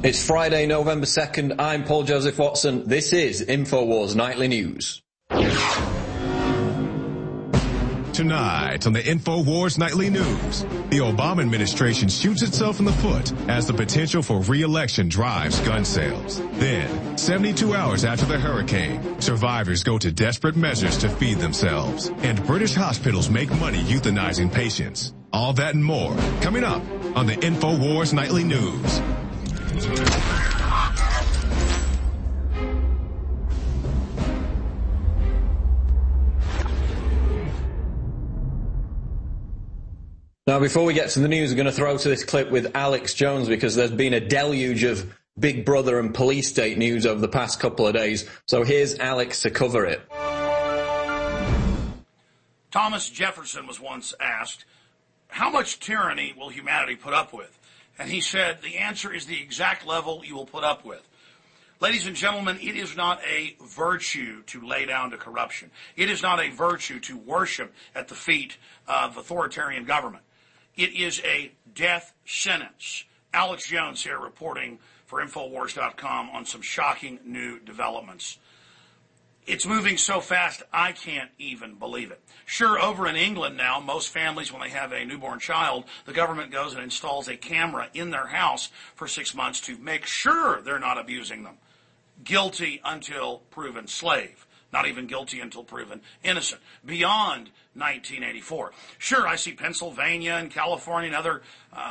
It's Friday, November 2nd. I'm Paul Joseph Watson. This is InfoWars Nightly News. Tonight on the InfoWars Nightly News, the Obama administration shoots itself in the foot as the potential for re-election drives gun sales. Then, 72 hours after the hurricane, survivors go to desperate measures to feed themselves. And British hospitals make money euthanizing patients. All that and more coming up on the InfoWars Nightly News. Now, before we get to the news, we're going to throw to this clip with Alex Jones because there's been a deluge of Big Brother and police state news over the past couple of days. So here's Alex to cover it. Thomas Jefferson was once asked, how much tyranny will humanity put up with? And he said, the answer is the exact level you will put up with. Ladies and gentlemen, it is not a virtue to lay down to corruption. It is not a virtue to worship at the feet of authoritarian government. It is a death sentence. Alex Jones here reporting for Infowars.com on some shocking new developments. It's moving so fast, I can't even believe it. Sure, over in England now, most families, when they have a newborn child, the government goes and installs a camera in their house for 6 months to make sure they're not abusing them. Guilty until proven slave. Not even guilty until proven innocent. Beyond 1984. Sure, I see Pennsylvania and California and other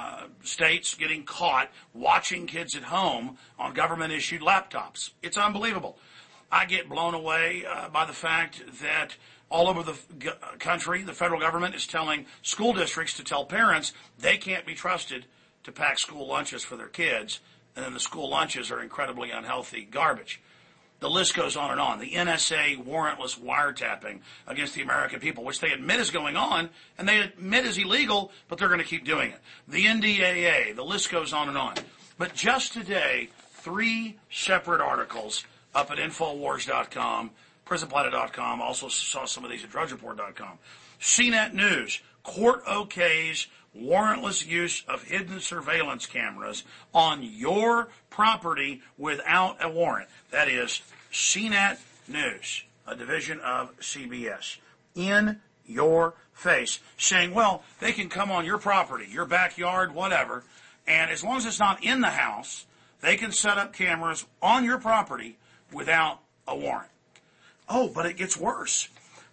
states getting caught watching kids at home on government-issued laptops. It's unbelievable. I get blown away by the fact that all over the country, the federal government is telling school districts to tell parents they can't be trusted to pack school lunches for their kids, and then the school lunches are incredibly unhealthy garbage. The list goes on and on. The NSA warrantless wiretapping against the American people, which they admit is going on, and they admit is illegal, but they're going to keep doing it. The NDAA, the list goes on and on. But just today, 3 separate articles up at Infowars.com, PrisonPlanet.com, also saw some of these at DrudgeReport.com. CNET News, court okays warrantless use of hidden surveillance cameras on your property without a warrant. That is CNET News, a division of CBS. In your face, saying, well, they can come on your property, your backyard, whatever, and as long as it's not in the house, they can set up cameras on your property without a warrant. Oh, but it gets worse.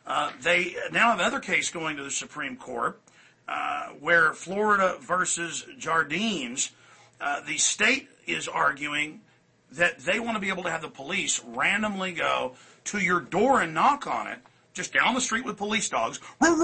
They now have another case going to the Supreme Court where Florida versus Jardines, the state is arguing that they want to be able to have the police randomly go to your door and knock on it, just down the street with police dogs,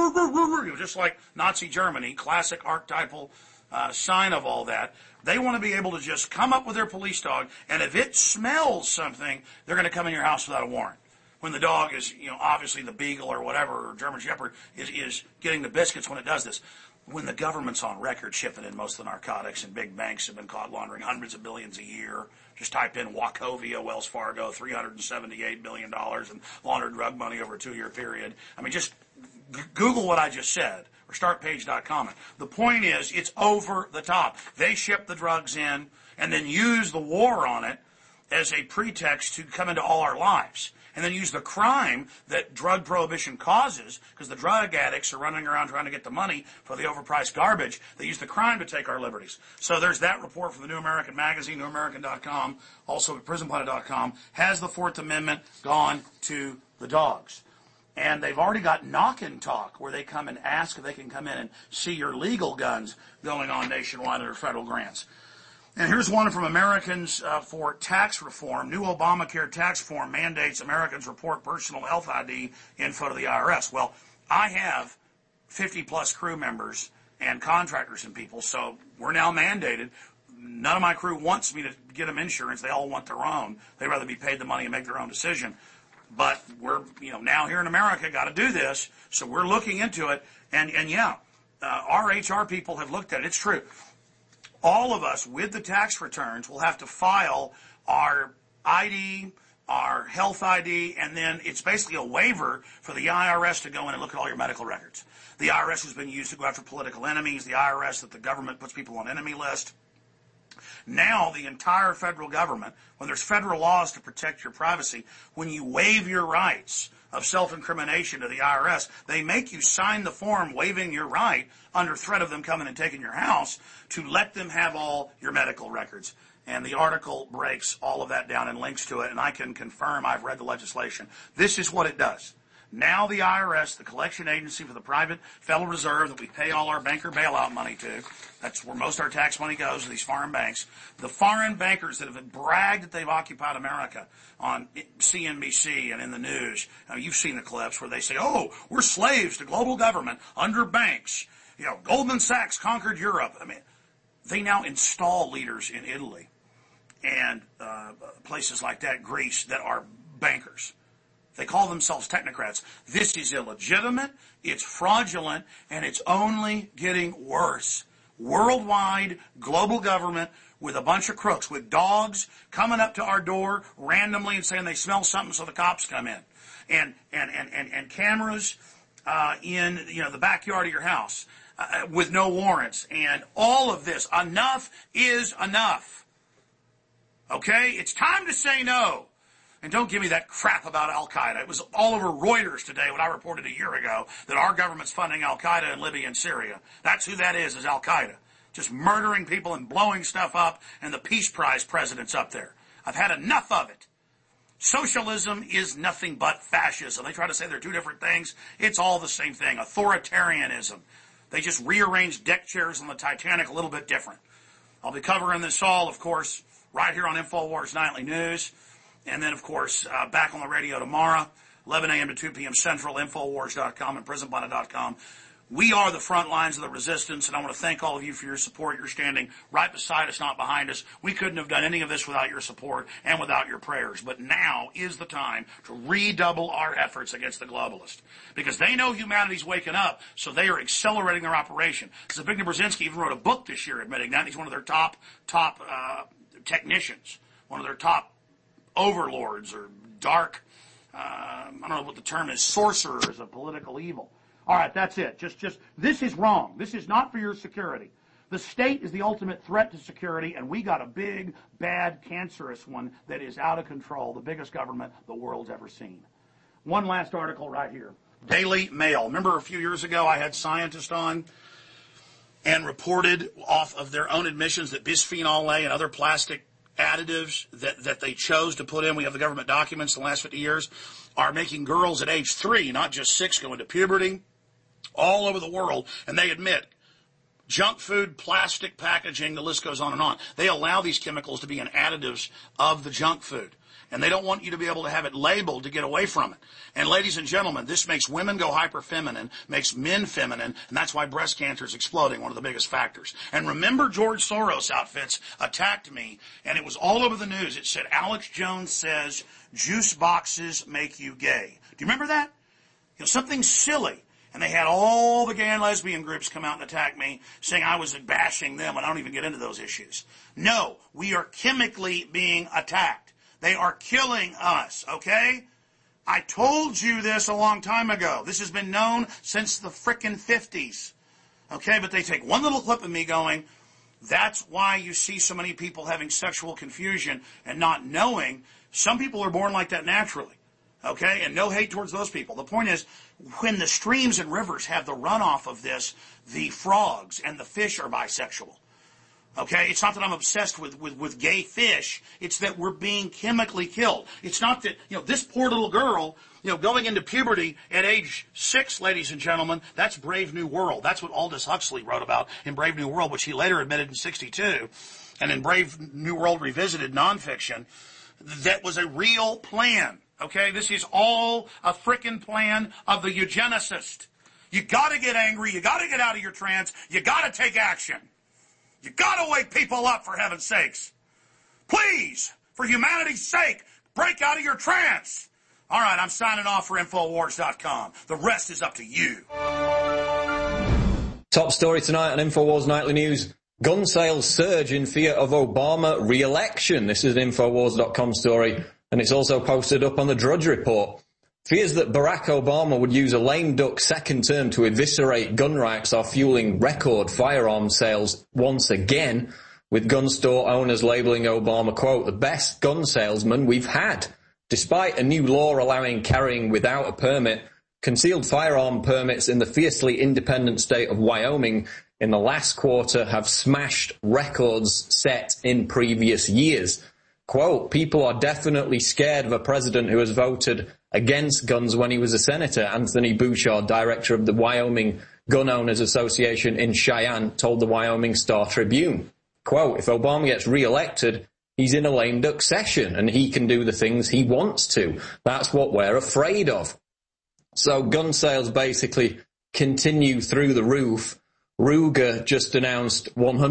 just like Nazi Germany, classic archetypal sign of all that. They want to be able to just come up with their police dog, and if it smells something, they're going to come in your house without a warrant. When the dog is, obviously the Beagle or whatever, or German Shepherd, is getting the biscuits when it does this. When the government's on record shipping in most of the narcotics, and big banks have been caught laundering hundreds of billions a year. Just type in Wachovia, Wells Fargo, $378 billion in laundered drug money over a 2-year period. I mean, just Google what I just said, or startpage.com. The point is, it's over the top. They ship the drugs in and then use the war on it as a pretext to come into all our lives. And then use the crime that drug prohibition causes, because the drug addicts are running around trying to get the money for the overpriced garbage. They use the crime to take our liberties. So there's that report from the New American Magazine, newamerican.com, also at prisonplanet.com. Has the Fourth Amendment gone to the dogs? And they've already got knock and talk, where they come and ask if they can come in and see your legal guns going on nationwide under federal grants. And here's one from Americans for Tax Reform. New Obamacare tax form mandates Americans report personal health ID info to the IRS. Well, I have 50-plus crew members and contractors and people, so we're now mandated. None of my crew wants me to get them insurance. They all want their own. They'd rather be paid the money and make their own decision. But we're, now here in America, got to do this, so we're looking into it. And our HR people have looked at it. It's true. All of us with the tax returns will have to file our ID, our health ID, and then it's basically a waiver for the IRS to go in and look at all your medical records. The IRS has been used to go after political enemies, the IRS that the government puts people on enemy list. Now the entire federal government, when there's federal laws to protect your privacy, when you waive your rights of self-incrimination to the IRS, they make you sign the form waiving your right under threat of them coming and taking your house to let them have all your medical records. And the article breaks all of that down and links to it, and I can confirm I've read the legislation. This is what it does. Now the IRS, the collection agency for the private Federal Reserve that we pay all our banker bailout money to, that's where most of our tax money goes, to these foreign banks. The foreign bankers that have bragged that they've occupied America on CNBC and in the news. Now, you've seen the clips where they say, oh, we're slaves to global government under banks. You know, Goldman Sachs conquered Europe. I mean, they now install leaders in Italy and places like that, Greece, that are bankers. They call themselves technocrats. This is illegitimate, it's fraudulent, and it's only getting worse. Worldwide, global government with a bunch of crooks, with dogs coming up to our door randomly and saying they smell something, so the cops come in. And cameras in the backyard of your house with no warrants. And all of this. Enough is enough. Okay? It's time to say no. And don't give me that crap about Al-Qaeda. It was all over Reuters today when I reported a year ago that our government's funding Al-Qaeda in Libya and Syria. That's who that is Al-Qaeda. Just murdering people and blowing stuff up, and the Peace Prize president's up there. I've had enough of it. Socialism is nothing but fascism. They try to say they're two different things. It's all the same thing. Authoritarianism. They just rearranged deck chairs on the Titanic a little bit different. I'll be covering this all, of course, right here on InfoWars Nightly News. And then, of course, back on the radio tomorrow, 11 a.m. to 2 p.m. Central, Infowars.com and PrisonPlanet.com. We are the front lines of the resistance, and I want to thank all of you for your support. You're standing right beside us, not behind us. We couldn't have done any of this without your support and without your prayers. But now is the time to redouble our efforts against the globalists, because they know humanity's waking up, so they are accelerating their operation. Zbigniew Brzezinski even wrote a book this year admitting that. He's one of their top technicians, one of their top overlords or dark, I don't know what the term is, sorcerers of political evil. All right, that's it. Just this is wrong. This is not for your security. The state is the ultimate threat to security, and we got a big, bad, cancerous one that is out of control, the biggest government the world's ever seen. One last article right here. Daily Mail. Remember a few years ago I had scientists on and reported off of their own admissions that bisphenol A and other plastic additives that they chose to put in, we have the government documents in the last 50 years, are making girls at age 3, not just 6, go into puberty all over the world, and they admit junk food, plastic packaging, the list goes on and on. They allow these chemicals to be in additives of the junk food. And they don't want you to be able to have it labeled to get away from it. And ladies and gentlemen, this makes women go hyper-feminine, makes men feminine, and that's why breast cancer is exploding, one of the biggest factors. And remember, George Soros outfits attacked me, and it was all over the news. It said, Alex Jones says juice boxes make you gay. Do you remember that? You know, something silly. And they had all the gay and lesbian groups come out and attack me, saying I was bashing them, and I don't even get into those issues. No, we are chemically being attacked. They are killing us, okay? I told you this a long time ago. This has been known since the frickin' 50s, okay? But they take one little clip of me going, that's why you see so many people having sexual confusion and not knowing. Some people are born like that naturally, okay? And no hate towards those people. The point is, when the streams and rivers have the runoff of this, the frogs and the fish are bisexual. Okay, it's not that I'm obsessed with gay fish. It's that we're being chemically killed. It's not that, this poor little girl, going into puberty at age 6, ladies and gentlemen, that's Brave New World. That's what Aldous Huxley wrote about in Brave New World, which he later admitted in 1962. And in Brave New World Revisited nonfiction, that was a real plan. Okay, this is all a frickin' plan of the eugenicist. You gotta get angry. You gotta get out of your trance. You gotta take action. You gotta wake people up, for heaven's sakes. Please, for humanity's sake, break out of your trance. All right, I'm signing off for Infowars.com. The rest is up to you. Top story tonight on Infowars Nightly News. Gun sales surge in fear of Obama re-election. This is an Infowars.com story, and it's also posted up on the Drudge Report. Fears that Barack Obama would use a lame duck second term to eviscerate gun rights are fueling record firearms sales once again. with gun store owners labeling Obama, quote, the best gun salesman we've had. Despite a new law allowing carrying without a permit, concealed firearm permits in the fiercely independent state of Wyoming in the last quarter have smashed records set in previous years. Quote, people are definitely scared of a president who has voted against guns when he was a senator, Anthony Bouchard, director of the Wyoming Gun Owners Association in Cheyenne, told the Wyoming Star Tribune. Quote, if Obama gets re-elected, he's in a lame duck session and he can do the things he wants to. That's what we're afraid of. So gun sales basically continue through the roof. Ruger just announced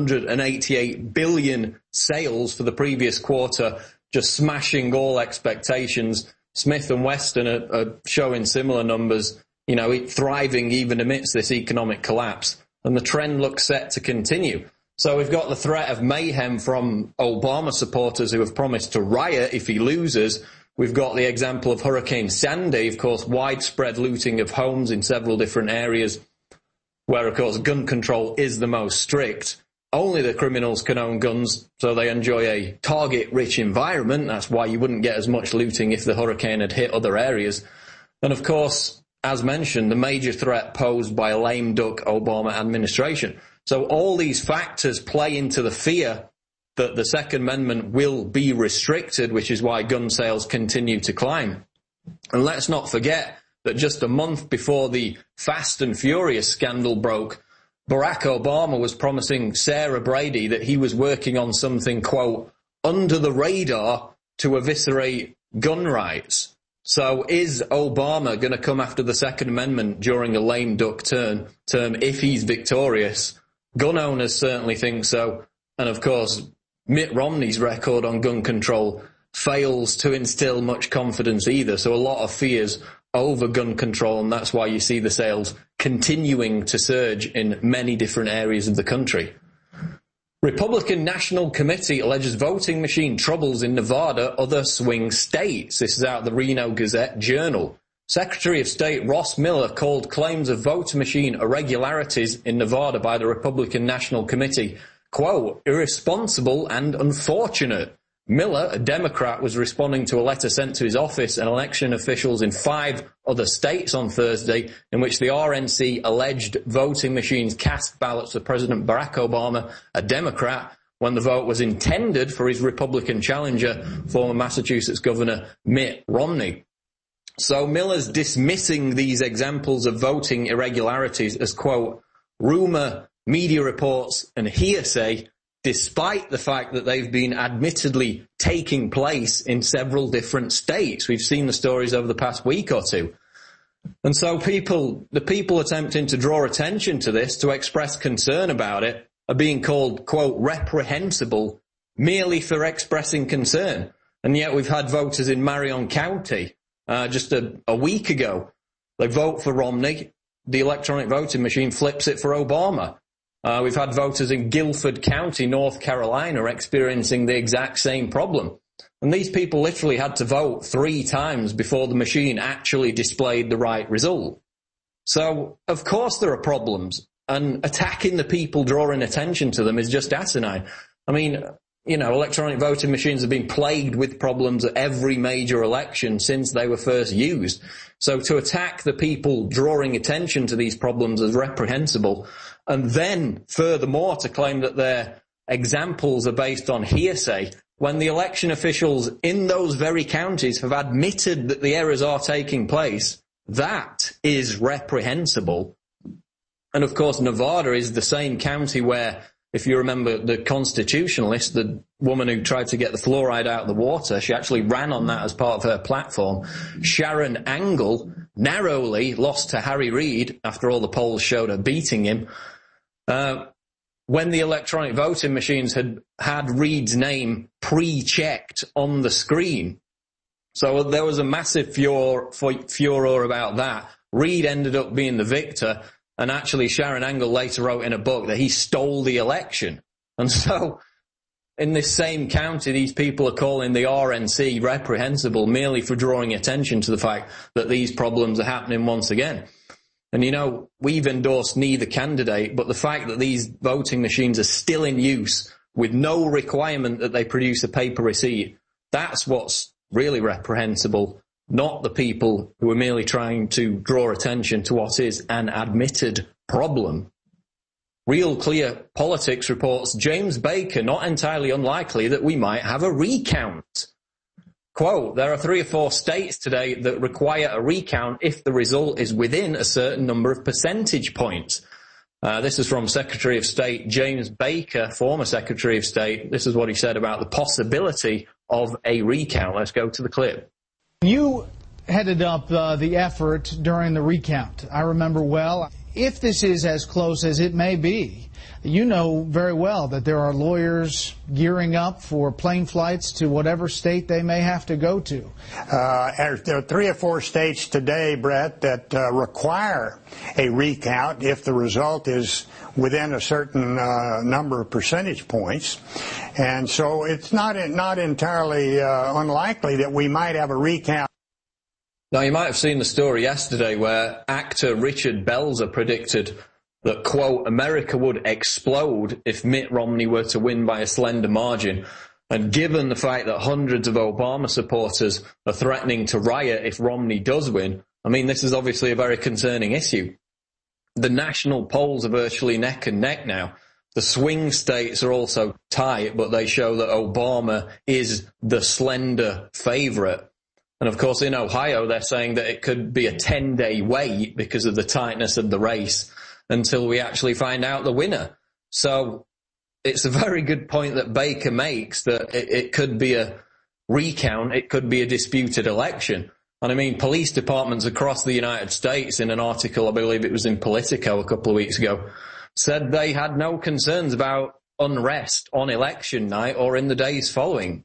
188 billion sales for the previous quarter, just smashing all expectations. Smith & Wesson are showing similar numbers, you know, thriving even amidst this economic collapse. And the trend looks set to continue. So we've got the threat of mayhem from Obama supporters who have promised to riot if he loses. We've got the example of Hurricane Sandy, of course, widespread looting of homes in several different areas where, of course, gun control is the most strict. Only the criminals can own guns, so they enjoy a target-rich environment. That's why you wouldn't get as much looting if the hurricane had hit other areas. And, of course, as mentioned, the major threat posed by a lame duck Obama administration. So all these factors play into the fear that the Second Amendment will be restricted, which is why gun sales continue to climb. And let's not forget that just a month before the Fast and Furious scandal broke, Barack Obama was promising Sarah Brady that he was working on something, quote, under the radar to eviscerate gun rights. So is Obama going to come after the Second Amendment during a lame duck term if he's victorious? Gun owners certainly think so. And of course, Mitt Romney's record on gun control fails to instill much confidence either. So a lot of fears over gun control, and that's why you see the sales continuing to surge in many different areas of the country. Republican National Committee alleges voting machine troubles in Nevada, other swing states. This is out of the Reno Gazette-Journal. Secretary of State Ross Miller called claims of voter machine irregularities in Nevada by the Republican National Committee, quote, irresponsible and unfortunate. Miller, a Democrat, was responding to a letter sent to his office and election officials in 5 other states on Thursday in which the RNC alleged voting machines cast ballots for President Barack Obama, a Democrat, when the vote was intended for his Republican challenger, former Massachusetts Governor Mitt Romney. So Miller's dismissing these examples of voting irregularities as, quote, rumor, media reports and hearsay, despite the fact that they've been admittedly taking place in several different states. We've seen the stories over the past week or two. And so the people attempting to draw attention to this, to express concern about it, are being called, quote, reprehensible merely for expressing concern. And yet we've had voters in Marion County just a week ago. They vote for Romney. The electronic voting machine flips it for Obama. We've had voters in Guilford County, North Carolina, experiencing the exact same problem. And these people literally had to vote 3 times before the machine actually displayed the right result. So, of course there are problems. And attacking the people, drawing attention to them is just asinine. I mean, you know, electronic voting machines have been plagued with problems at every major election since they were first used. So to attack the people drawing attention to these problems is reprehensible. And then, furthermore, to claim that their examples are based on hearsay, when the election officials in those very counties have admitted that the errors are taking place, that is reprehensible. And of course, Nevada is the same county where, if you remember the constitutionalist, the woman who tried to get the fluoride out of the water, she actually ran on that as part of her platform. Sharon Angle narrowly lost to Harry Reid after all the polls showed her beating him. When the electronic voting machines had Reid's name pre-checked on the screen. So there was a massive furor about that. Reid ended up being the victor. And actually, Sharon Angle later wrote in a book that he stole the election. And so, in this same county, these people are calling the RNC reprehensible merely for drawing attention to the fact that these problems are happening once again. And, you know, we've endorsed neither candidate, but the fact that these voting machines are still in use with no requirement that they produce a paper receipt. That's what's really reprehensible, not the people who are merely trying to draw attention to what is an admitted problem. Real Clear Politics reports James Baker not entirely unlikely that we might have a recount. Quote, there are 3 or 4 states today that require a recount if the result is within a certain number of percentage points. This is from Secretary of State James Baker, former Secretary of State. This is what he said about the possibility of a recount. Let's go to the clip. You headed up the effort during the recount. I remember well. If this is as close as it may be, you know very well that there are lawyers gearing up for plane flights to whatever state they may have to go to. There are 3 or 4 states today, Brett, that require a recount if the result is within a certain number of percentage points. And so it's not entirely unlikely that we might have a recount. Now, you might have seen the story yesterday where actor Richard Belzer predicted that, quote, America would explode if Mitt Romney were to win by a slender margin. And given the fact that hundreds of Obama supporters are threatening to riot if Romney does win, I mean, this is obviously a very concerning issue. The national polls are virtually neck and neck now. The swing states are also tight, but they show that Obama is the slender favorite. And of course, in Ohio, they're saying that it could be a 10-day wait because of the tightness of the race until we actually find out the winner. So it's a very good point that Baker makes that it could be a recount. It could be a disputed election. And I mean, police departments across the United States, in an article, I believe it was in Politico a couple of weeks ago, said they had no concerns about unrest on election night or in the days following,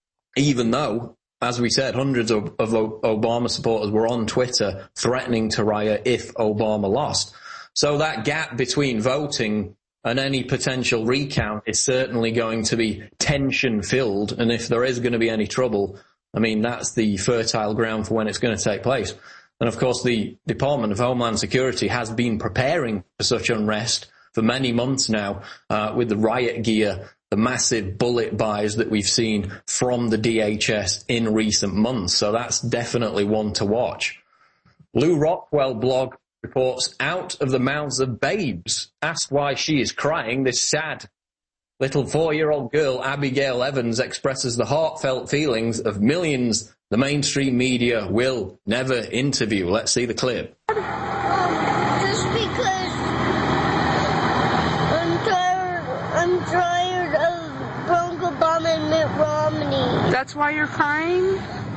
even though, as we said, hundreds of Obama supporters were on Twitter threatening to riot if Obama lost. So that gap between voting and any potential recount is certainly going to be tension-filled. And if there is going to be any trouble, I mean, that's the fertile ground for when it's going to take place. And of course, the Department of Homeland Security has been preparing for such unrest for many months now, with the riot gear, the massive bullet buys that we've seen from the DHS in recent months. So that's definitely one to watch. Lou Rockwell blog reports out of the mouths of babes. Asked why she is crying, this sad little 4-year-old girl, Abigail Evans, expresses the heartfelt feelings of millions the mainstream media will never interview. Let's see the clip. Just because I'm tired of Barack Obama and Mitt Romney. That's why you're crying?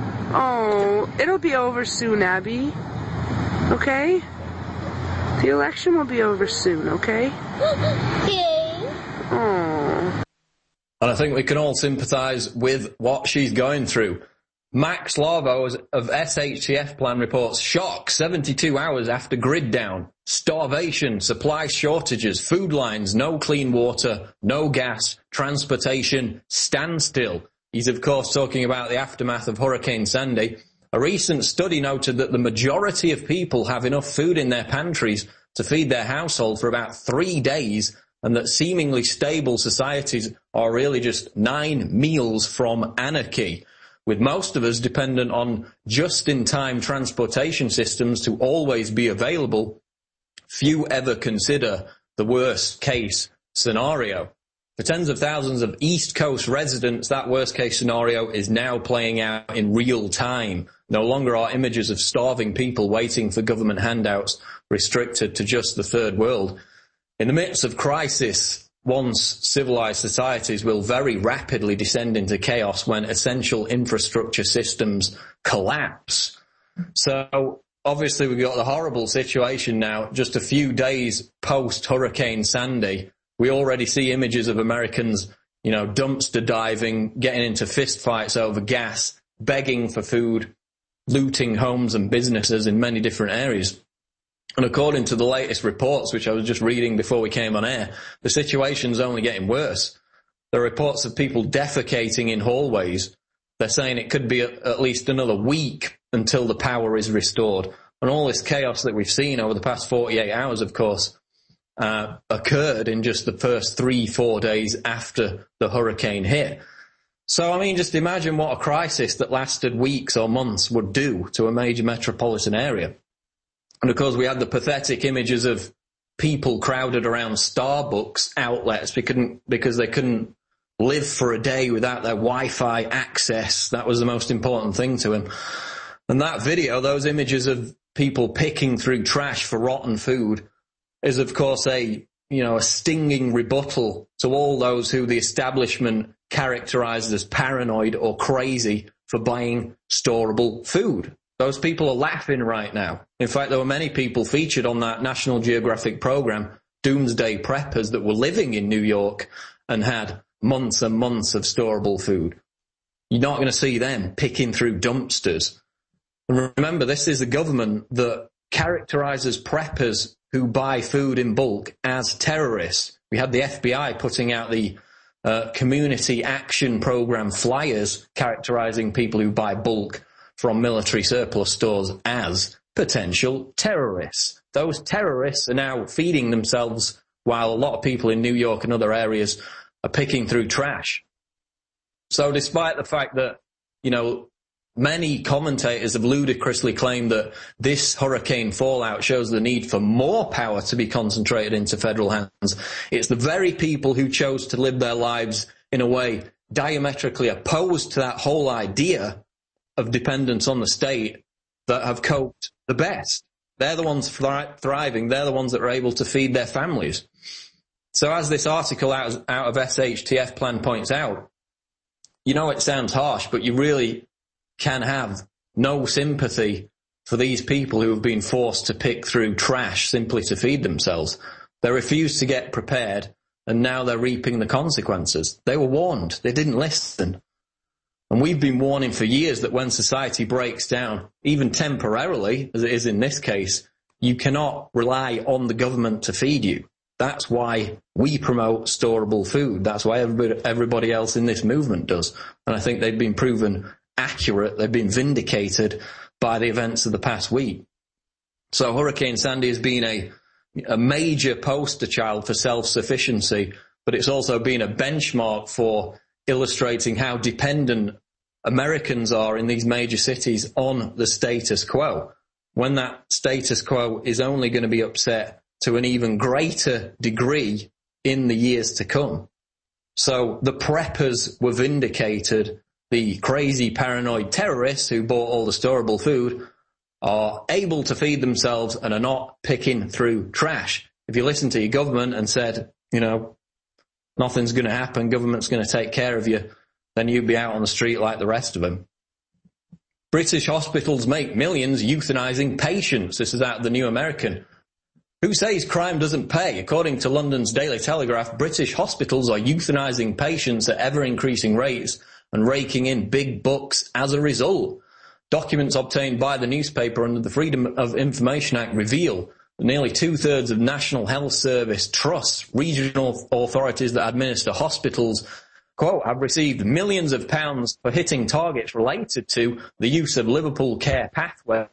Oh, it'll be over soon, Abby. Okay? The election will be over soon, okay? Okay. Oh. And I think we can all sympathise with what she's going through. Max Larvo of SHTF Plan reports shock 72 hours after grid down, starvation, supply shortages, food lines, no clean water, no gas, transportation, standstill. He's of course talking about the aftermath of Hurricane Sandy. A recent study noted that the majority of people have enough food in their pantries to feed their household for about 3 days, and that seemingly stable societies are really just 9 meals from anarchy, with most of us dependent on just-in-time transportation systems to always be available. Few ever consider the worst-case scenario. For tens of thousands of East Coast residents, that worst-case scenario is now playing out in real time. No longer are images of starving people waiting for government handouts restricted to just the third world. In the midst of crisis, once civilized societies will very rapidly descend into chaos when essential infrastructure systems collapse. So obviously we've got the horrible situation now, just a few days post Hurricane Sandy. We already see images of Americans, dumpster diving, getting into fistfights over gas, begging for food, looting homes and businesses in many different areas. And according to the latest reports, which I was just reading before we came on air, the situation's only getting worse. There are reports of people defecating in hallways. They're saying it could be at least another week until the power is restored. And all this chaos that we've seen over the past 48 hours, of course, occurred in just the first 3-4 days after the hurricane hit. So, I mean, just imagine what a crisis that lasted weeks or months would do to a major metropolitan area. And of course, we had the pathetic images of people crowded around Starbucks outlets because they couldn't live for a day without their Wi-Fi access. That was the most important thing to him. And that video, those images of people picking through trash for rotten food, is of course a stinging rebuttal to all those who the establishment characterized as paranoid or crazy for buying storable food. Those people are laughing right now. In fact, there were many people featured on that National Geographic program, Doomsday Preppers, that were living in New York and had months and months of storable food. You're not going to see them picking through dumpsters. And remember, this is a government that characterizes preppers who buy food in bulk as terrorists. We had the FBI putting out the Community Action Program flyers characterizing people who buy bulk from military surplus stores as potential terrorists. Those terrorists are now feeding themselves while a lot of people in New York and other areas are picking through trash. So despite the fact that, many commentators have ludicrously claimed that this hurricane fallout shows the need for more power to be concentrated into federal hands, it's the very people who chose to live their lives in a way diametrically opposed to that whole idea of dependence on the state that have coped the best. They're the ones thriving. They're the ones that are able to feed their families. So as this article out of SHTF Plan points out, it sounds harsh, but you really can have no sympathy for these people who have been forced to pick through trash simply to feed themselves. They refused to get prepared, and now they're reaping the consequences. They were warned. They didn't listen. And we've been warning for years that when society breaks down, even temporarily, as it is in this case, you cannot rely on the government to feed you. That's why we promote storable food. That's why everybody else in this movement does. And I think they've been proven accurate. They've been vindicated by the events of the past week. So Hurricane Sandy has been a major poster child for self-sufficiency, but it's also been a benchmark for illustrating how dependent Americans are in these major cities on the status quo, when that status quo is only going to be upset to an even greater degree in the years to come. So the preppers were vindicated. The crazy paranoid terrorists who bought all the storable food are able to feed themselves and are not picking through trash. If you listen to your government and said, nothing's going to happen, government's going to take care of you, then you'd be out on the street like the rest of them. British hospitals make millions euthanizing patients. This is out of the New American. Who says crime doesn't pay? According to London's Daily Telegraph, British hospitals are euthanizing patients at ever-increasing rates and raking in big bucks as a result. Documents obtained by the newspaper under the Freedom of Information Act reveal that nearly 2/3 of National Health Service trusts, regional authorities that administer hospitals, quote, have received millions of pounds for hitting targets related to the use of Liverpool Care Pathway,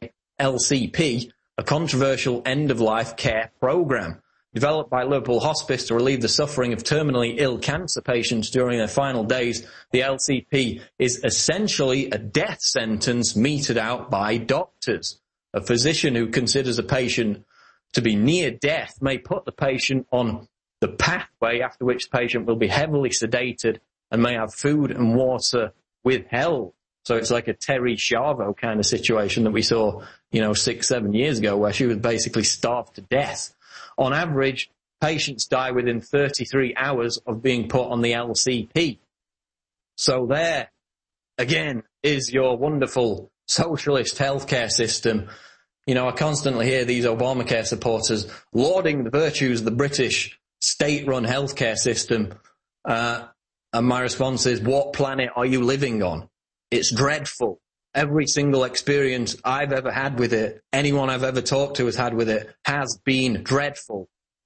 LCP, a controversial end-of-life care programme. Developed by Liverpool Hospice to relieve the suffering of terminally ill cancer patients during their final days, the LCP is essentially a death sentence meted out by doctors. A physician who considers a patient to be near death may put the patient on the pathway, after which the patient will be heavily sedated and may have food and water withheld. So it's like a Terry Schiavo kind of situation that we saw, 6-7 years ago, where she was basically starved to death. On average, patients die within 33 hours of being put on the LCP. So there, again, is your wonderful socialist healthcare system. I constantly hear these Obamacare supporters lauding the virtues of the British state-run healthcare system. And my response is, what planet are you living on? It's dreadful. Every single experience I've ever had with it, anyone I've ever talked to has had with it, has been dreadful.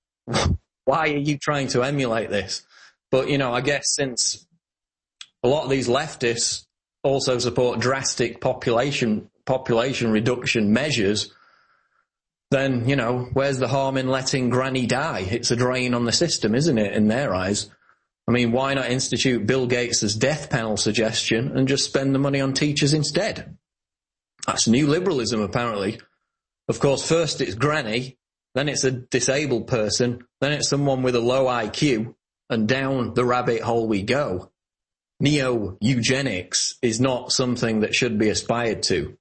Why are you trying to emulate this? But, I guess since a lot of these leftists also support drastic population reduction measures, then, you know, where's the harm in letting Granny die? It's a drain on the system, isn't it, in their eyes? I mean, why not institute Bill Gates' death panel suggestion and just spend the money on teachers instead? That's new liberalism, apparently. Of course, first it's Granny, then it's a disabled person, then it's someone with a low IQ, and down the rabbit hole we go. Neo-eugenics is not something that should be aspired to.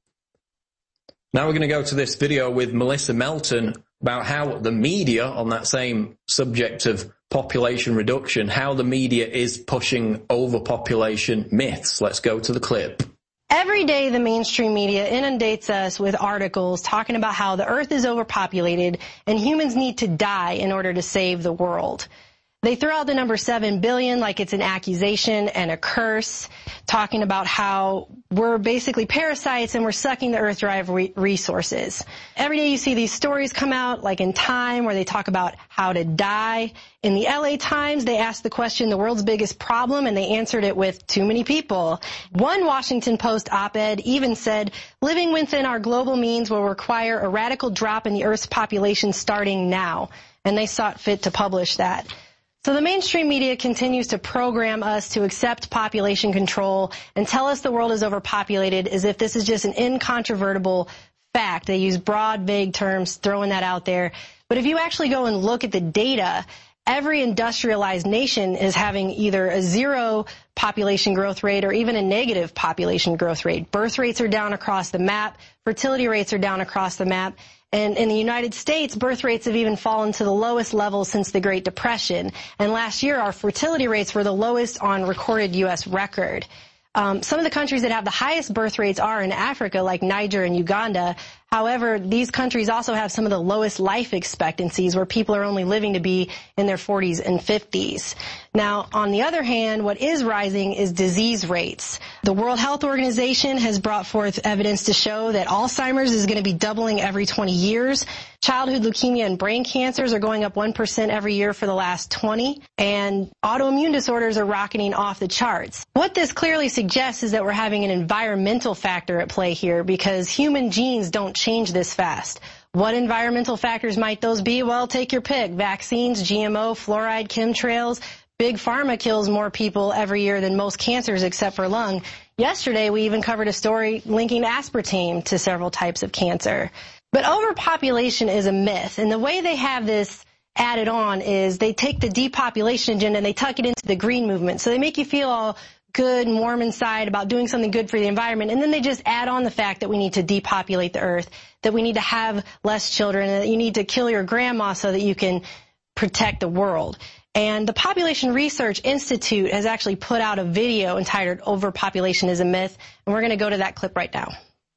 Now we're going to go to this video with Melissa Melton about how the media, on that same subject of population reduction, how the media is pushing overpopulation myths. Let's go to the clip. Every day the mainstream media inundates us with articles talking about how the earth is overpopulated and humans need to die in order to save the world. They throw out the number 7 billion like it's an accusation and a curse, talking about how we're basically parasites and we're sucking the earth dry of resources. Every day you see these stories come out, like in Time, where they talk about how to die. In the LA Times, they asked the question, the world's biggest problem, and they answered it with too many people. One Washington Post op-ed even said, living within our global means will require a radical drop in the earth's population starting now. And they saw fit to publish that. So the mainstream media continues to program us to accept population control and tell us the world is overpopulated as if this is just an incontrovertible fact. They use broad, vague terms, throwing that out there. But if you actually go and look at the data, every industrialized nation is having either a zero population growth rate or even a negative population growth rate. Birth rates are down across the map. Fertility rates are down across the map. And in the United States, birth rates have even fallen to the lowest level since the Great Depression. And last year, our fertility rates were the lowest on recorded U.S. record. Some of the countries that have the highest birth rates are in Africa, like Niger and Uganda. However, these countries also have some of the lowest life expectancies, where people are only living to be in their 40s and 50s. Now, on the other hand, what is rising is disease rates. The World Health Organization has brought forth evidence to show that Alzheimer's is going to be doubling every 20 years. Childhood leukemia and brain cancers are going up 1% every year for the last 20, and autoimmune disorders are rocketing off the charts. What this clearly suggests is that we're having an environmental factor at play here, because human genes don't change this fast. What environmental factors might those be? Well, take your pick. Vaccines, GMO, fluoride, chemtrails. Big Pharma kills more people every year than most cancers except for lung. Yesterday, we even covered a story linking aspartame to several types of cancer. But overpopulation is a myth, and the way they have this added on is they take the depopulation agenda and they tuck it into the green movement. So they make you feel all good and warm inside about doing something good for the environment, and then they just add on the fact that we need to depopulate the earth, that we need to have less children, and that you need to kill your grandma so that you can protect the world. And the Population Research Institute has actually put out a video entitled Overpopulation is a Myth, and we're going to go to that clip right now.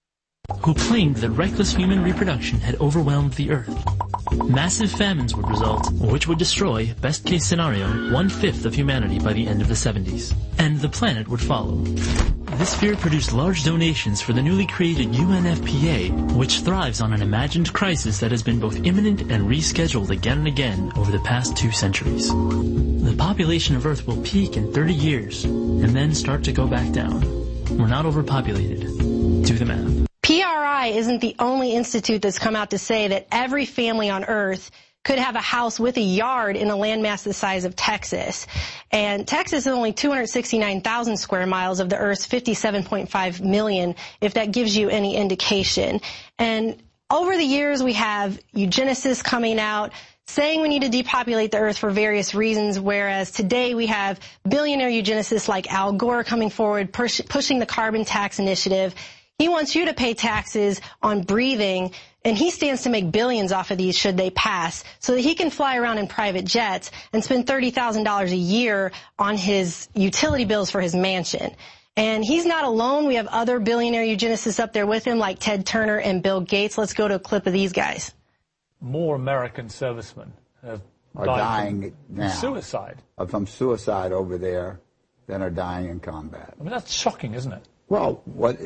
Who claimed that reckless human reproduction had overwhelmed the earth. Massive famines would result, which would destroy, best case scenario, 1/5 of humanity by the end of the 70s. And the planet would follow. This fear produced large donations for the newly created UNFPA, which thrives on an imagined crisis that has been both imminent and rescheduled again and again over the past 2 centuries. The population of Earth will peak in 30 years, and then start to go back down. We're not overpopulated. Do the math. PRI isn't the only institute that's come out to say that every family on Earth could have a house with a yard in a landmass the size of Texas. And Texas is only 269,000 square miles of the Earth's 57.5 million, if that gives you any indication. And over the years, we have eugenicists coming out saying we need to depopulate the earth for various reasons, whereas today we have billionaire eugenicists like Al Gore coming forward, pushing the carbon tax initiative. He wants you to pay taxes on breathing, and he stands to make billions off of these should they pass, so that he can fly around in private jets and spend $30,000 a year on his utility bills for his mansion. And he's not alone. We have other billionaire eugenicists up there with him, like Ted Turner and Bill Gates. Let's go to a clip of these guys. More American servicemen are dying now suicide. From suicide over there than are dying in combat. I mean, that's shocking, isn't it? Well,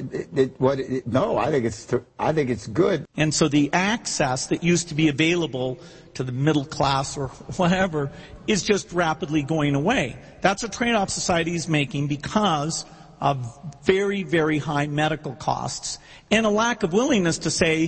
no, I think it's good. And so the access that used to be available to the middle class or whatever is just rapidly going away. That's a trade-off society is making because of very, very high medical costs and a lack of willingness to say,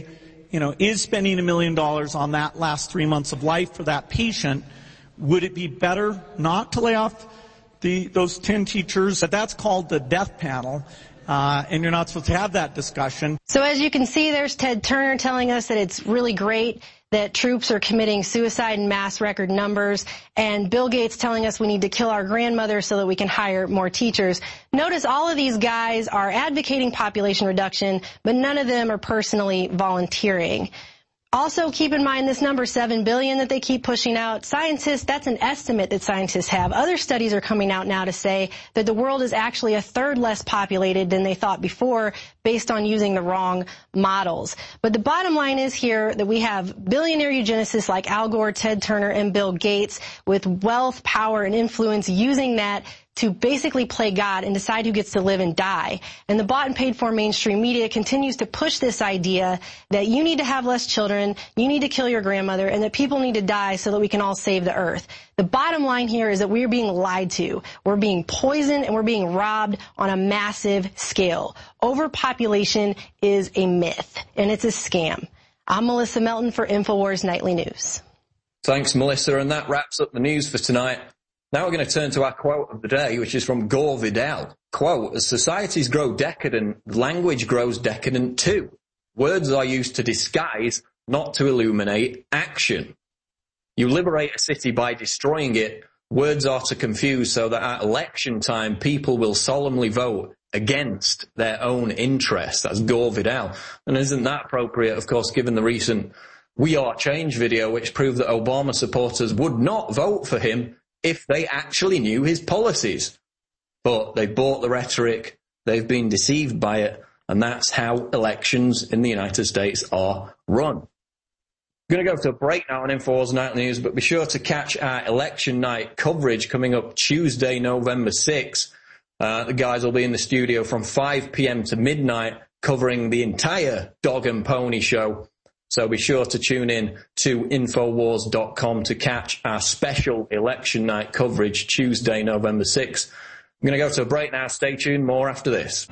is spending $1 million on that last 3 months of life for that patient, would it be better not to lay off those 10 teachers? That's called the death panel. And you're not supposed to have that discussion. So as you can see, there's Ted Turner telling us that it's really great that troops are committing suicide in mass record numbers, and Bill Gates telling us we need to kill our grandmothers so that we can hire more teachers. Notice all of these guys are advocating population reduction, but none of them are personally volunteering. Also, keep in mind this number 7 billion that they keep pushing out. Scientists, that's an estimate that scientists have. Other studies are coming out now to say that the world is actually a third less populated than they thought before based on using the wrong models. But the bottom line is here that we have billionaire eugenicists like Al Gore, Ted Turner, and Bill Gates with wealth, power, and influence using that to basically play God and decide who gets to live and die. And the bought and paid for mainstream media continues to push this idea that you need to have less children, you need to kill your grandmother, and that people need to die so that we can all save the earth. The bottom line here is that we're being lied to. We're being poisoned and we're being robbed on a massive scale. Overpopulation is a myth and it's a scam. I'm Melissa Melton for InfoWars Nightly News. Thanks, Melissa, and that wraps up the news for tonight. Now we're going to turn to our quote of the day, which is from Gore Vidal. Quote, as societies grow decadent, language grows decadent too. Words are used to disguise, not to illuminate action. You liberate a city by destroying it. Words are to confuse so that at election time, people will solemnly vote against their own interests. That's Gore Vidal. And isn't that appropriate, of course, given the recent We Are Change video, which proved that Obama supporters would not vote for him if they actually knew his policies. But they bought the rhetoric, they've been deceived by it, and that's how elections in the United States are run. We're going to go to a break now on InfoWars Nightly News, but be sure to catch our election night coverage coming up Tuesday, November 6th. The guys will be in the studio from 5 p.m. to midnight covering the entire Dog and Pony show. So be sure to tune in to Infowars.com to catch our special election night coverage Tuesday, November 6th. I'm going to go to a break now. Stay tuned. More after this.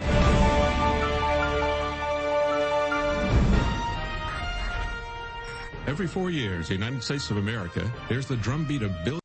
Every 4 years, the United States of America hears the drumbeat of billions.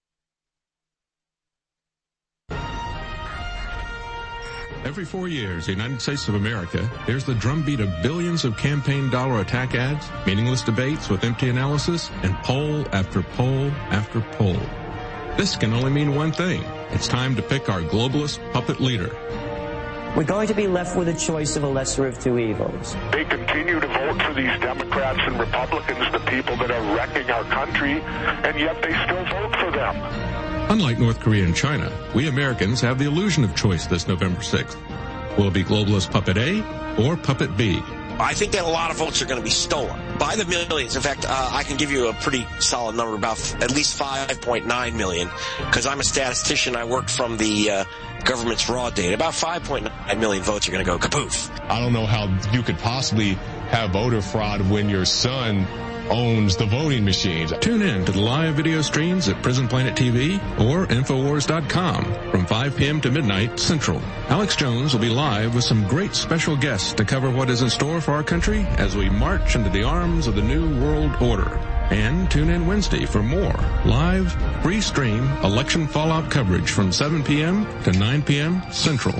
Every 4 years, the United States of America hears the drumbeat of billions of campaign dollar attack ads, meaningless debates with empty analysis, and poll after poll after poll. This can only mean one thing. It's time to pick our globalist puppet leader. We're going to be left with a choice of a lesser of two evils. They continue to vote for these Democrats and Republicans, the people that are wrecking our country, and yet they still vote for them. Unlike North Korea and China, we Americans have the illusion of choice this November 6th. Will it be globalist puppet A or puppet B? I think that a lot of votes are going to be stolen by the millions. In fact, I can give you a pretty solid number, about at least 5.9 million, because I'm a statistician. I worked from the government's raw data. About 5.9 million votes are going to go kapoof. I don't know how you could possibly have voter fraud when your son owns the voting machines. Tune in to the live video streams at Prison Planet TV or Infowars.com from 5 p.m. to midnight Central. Alex Jones will be live with some great special guests to cover what is in store for our country as we march into the arms of the New World Order. And tune in Wednesday for more live, free stream election fallout coverage from 7 p.m. to 9 p.m. Central.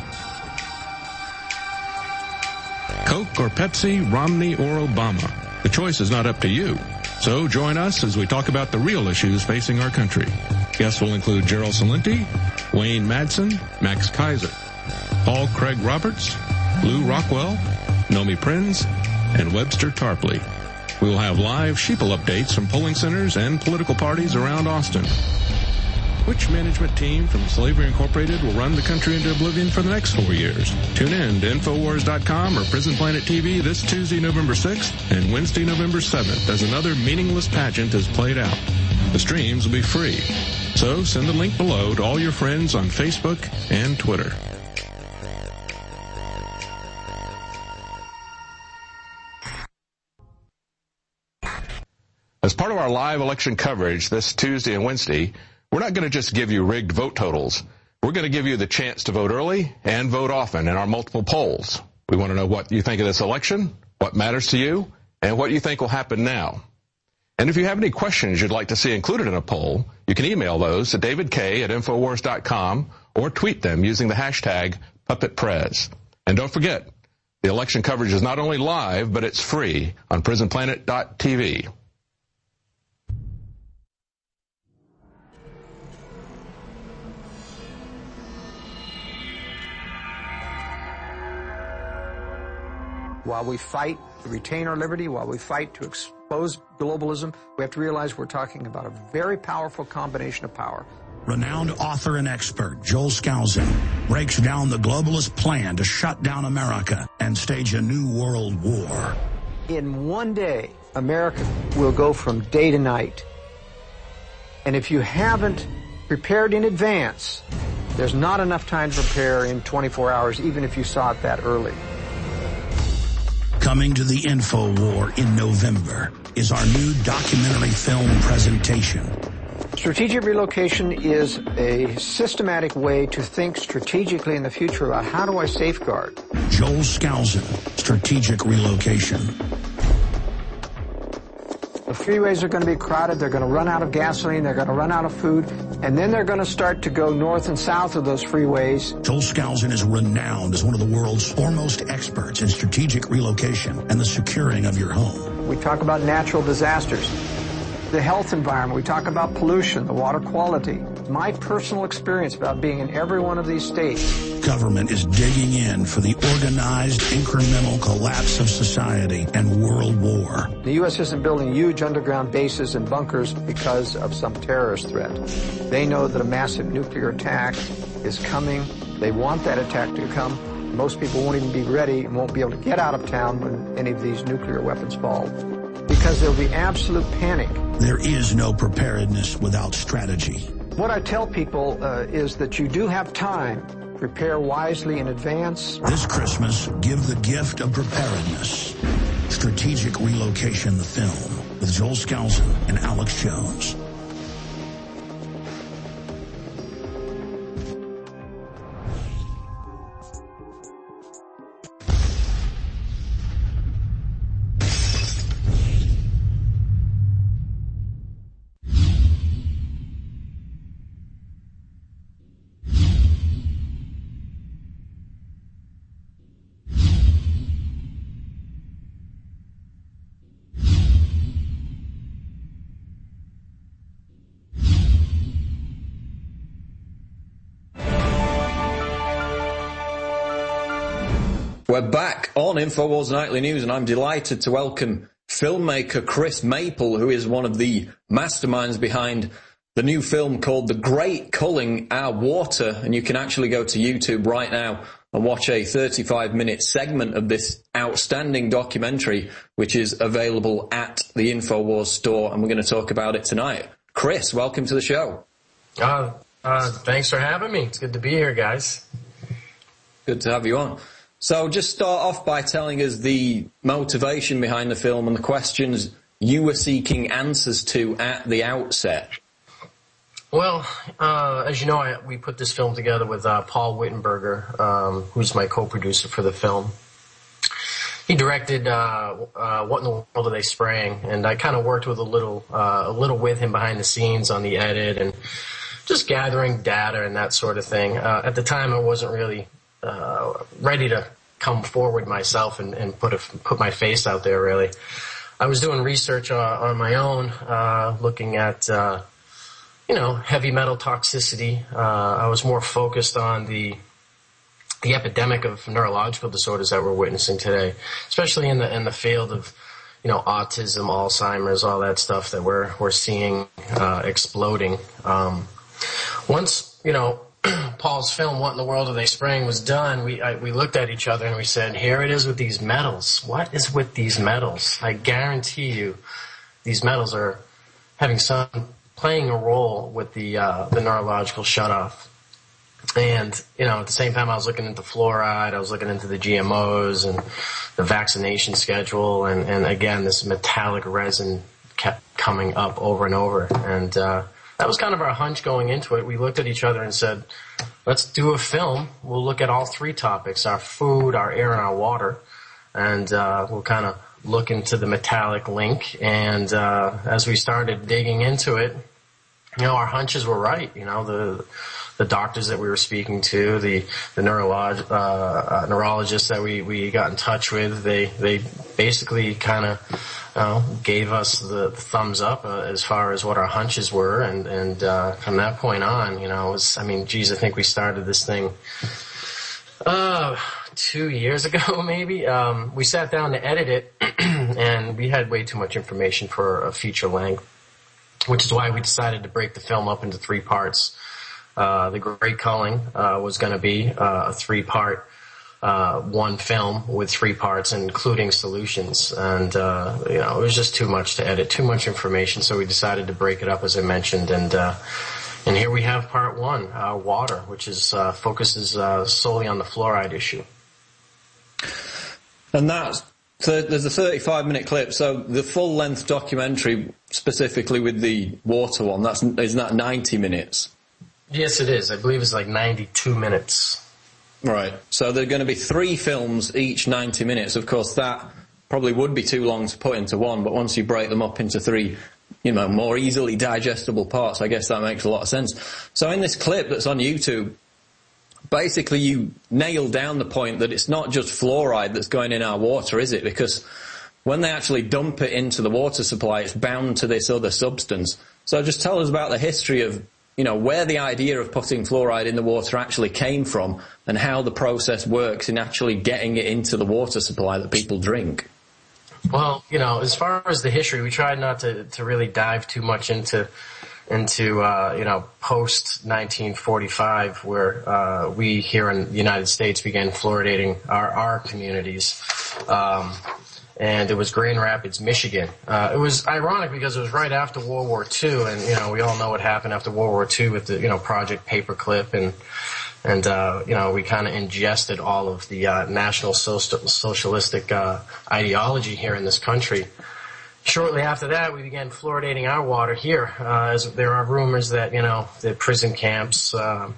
Coke or Pepsi, Romney or Obama? The choice is not up to you. So join us as we talk about the real issues facing our country. Guests will include Gerald Celente, Wayne Madsen, Max Kaiser, Paul Craig Roberts, Lou Rockwell, Nomi Prinz, and Webster Tarpley. We will have live sheeple updates from polling centers and political parties around Austin. Which management team from Slavery Incorporated will run the country into oblivion for the next 4 years? Tune in to Infowars.com or Prison Planet TV this Tuesday, November 6th and Wednesday, November 7th as another meaningless pageant is played out. The streams will be free. So send the link below to all your friends on Facebook and Twitter. As part of our live election coverage this Tuesday and Wednesday, we're not going to just give you rigged vote totals. We're going to give you the chance to vote early and vote often in our multiple polls. We want to know what you think of this election, what matters to you, And what do you think will happen now? And if you have any questions you'd like to see included in a poll, you can email those to davidk@infowars.com or tweet them using the hashtag PuppetPrez. And don't forget, the election coverage is not only live, but it's free on prisonplanet.tv. While we fight to retain our liberty, while we fight to expose globalism, we have to realize we're talking about a very powerful combination of power. Renowned author and expert Joel Skousen breaks down the globalist plan to shut down America and stage a new world war. In one day, America will go from day to night. And if you haven't prepared in advance, there's not enough time to prepare in 24 hours, even if you saw it that early. Coming to the InfoWar in November is our new documentary film presentation. Strategic relocation is a systematic way to think strategically in the future about how do I safeguard. Joel Skousen, Strategic Relocation. The freeways are going to be crowded, they're going to run out of gasoline, they're going to run out of food, and then they're going to start to go north and south of those freeways. Joel Skousen is renowned as one of the world's foremost experts in strategic relocation and the securing of your home. We talk about natural disasters, the health environment, we talk about pollution, the water quality. My personal experience about being in every one of these states. Government is digging in for the organized, incremental collapse of society and world war. The U.S. isn't building huge underground bases and bunkers because of some terrorist threat. They know that a massive nuclear attack is coming. They want that attack to come. Most people won't even be ready and won't be able to get out of town when any of these nuclear weapons fall, because there'll be absolute panic. There is no preparedness without strategy. What I tell people is that you do have time. Prepare wisely in advance. This Christmas, give the gift of preparedness. Strategic Relocation, the film, with Joel Skousen and Alex Jones. We're back on InfoWars Nightly News, and I'm delighted to welcome filmmaker Chris Maple, who is one of the masterminds behind the new film called The Great Culling Our Water. And you can actually go to YouTube right now and watch a 35-minute segment of this outstanding documentary, which is available at the InfoWars store, and we're going to talk about it tonight. Chris, welcome to the show. Thanks for having me. It's good to be here, guys. Good to have you on. So just start off by telling us the motivation behind the film and the questions you were seeking answers to at the outset. Well, as you know, we put this film together with Paul Wittenberger, who's my co-producer for the film. He directed What in the World Are They Spraying? And I kind of worked with a little with him behind the scenes on the edit and just gathering data and that sort of thing. At the time, I wasn't really ready to come forward myself and put my face out there, really. I was doing research on my own, looking at heavy metal toxicity. I was more focused on the epidemic of neurological disorders that we're witnessing today, especially in the field of autism, Alzheimer's, all that stuff that we're seeing exploding. Once Paul's film, What in the World Are They Spraying, was done, we looked at each other and we said, here it is with these metals. What is with these metals? I guarantee you these metals are playing a role with the neurological shutoff. And, at the same time I was looking into fluoride, I was looking into the GMOs and the vaccination schedule, and again, this metallic resin kept coming up over and over. And that was kind of our hunch going into it. We looked at each other and said, let's do a film. We'll look at all three topics, our food, our air, and our water. And we'll kind of look into the metallic link. And as we started digging into it, our hunches were right. The doctors that we were speaking to, the neurologists that we got in touch with, they basically kind of gave us the thumbs up as far as what our hunches were, and from that point on, I think we started this thing 2 years ago, maybe. We sat down to edit it, and we had way too much information for a feature length, which is why we decided to break the film up into 3 parts. The Great Culling was going to be a 3-part one film with 3 parts, including solutions. And it was just too much to edit, too much information, so we decided to break it up, as I mentioned. And here we have part 1, water, which is focuses solely on the fluoride issue. And there's a 35-minute clip, so the full-length documentary, specifically with the water one, isn't that 90 minutes? Yes, it is. I believe it's like 92 minutes. Right. So there are going to be 3 films, each 90 minutes. Of course, that probably would be too long to put into one, but once you break them up into 3, more easily digestible parts, I guess that makes a lot of sense. So in this clip that's on YouTube, basically you nail down the point that it's not just fluoride that's going in our water, is it? Because when they actually dump it into the water supply, it's bound to this other substance. So just tell us about the history of where the idea of putting fluoride in the water actually came from, and how the process works in actually getting it into the water supply that people drink. Well, as far as the history, we tried not to really dive too much into post 1945, where we here in the United States began fluoridating our communities. And it was Grand Rapids, Michigan. It was ironic because it was right after World War II, and we all know what happened after World War II with the Project Paperclip, and we kind of ingested all of the National Socialistic ideology here in this country. Shortly after that, we began fluoridating our water here, as there are rumors that the prison camps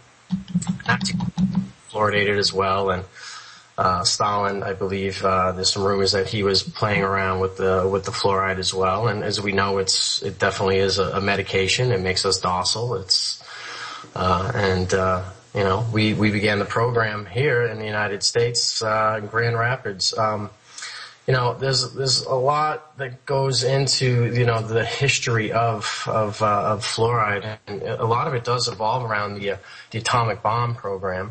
fluoridated as well, and Stalin, I believe, there's some rumors that he was playing around with the fluoride as well. And as we know, it definitely is a medication. It makes us docile. We began the program here in the United States, in Grand Rapids. There's a lot that goes into, the history of fluoride. And a lot of it does evolve around the atomic bomb program.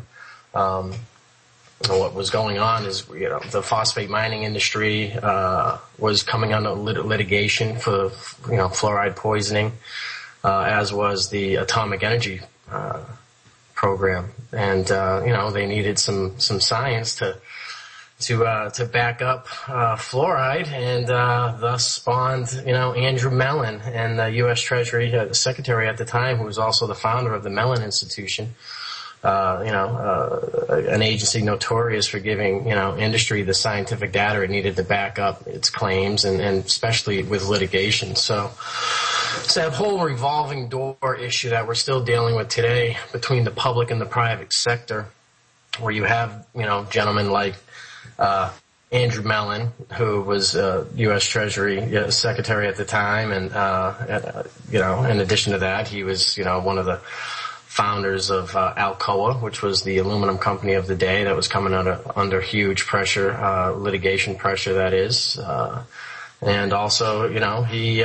What was going on is, the phosphate mining industry was coming under litigation for, fluoride poisoning, as was the atomic energy program, and they needed some science to back up fluoride, and thus spawned Andrew Mellon and the U.S. Treasury Secretary at the time, who was also the founder of the Mellon Institution. An agency notorious for giving, industry the scientific data it needed to back up its claims, and especially with litigation. So it's that whole revolving door issue that we're still dealing with today between the public and the private sector, where you have, gentlemen like Andrew Mellon, who was U.S. Treasury Secretary at the time, and in addition to that, he was one of the founders of Alcoa, which was the aluminum company of the day that was coming under huge pressure, litigation pressure, that is. And also, he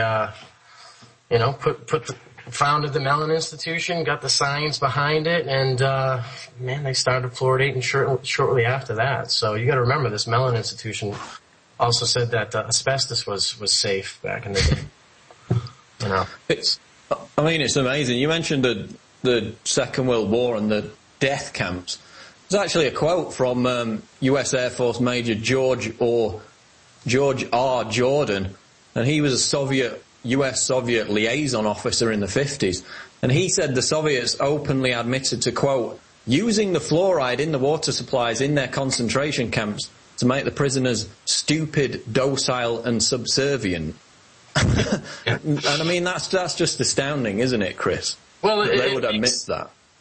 founded the Mellon Institution, got the science behind it, and they started fluoridating shortly after that. So you got to remember, this Mellon Institution also said that asbestos was safe back in the day. It's amazing. You mentioned the Second World War and the death camps. There's actually a quote from U.S. Air Force Major George R. Jordan, and he was a U.S.-Soviet liaison officer in the 50s, and he said the Soviets openly admitted to, quote, using the fluoride in the water supplies in their concentration camps to make the prisoners stupid, docile, and subservient. And that's just astounding, isn't it, Chris? Well, they would admit that.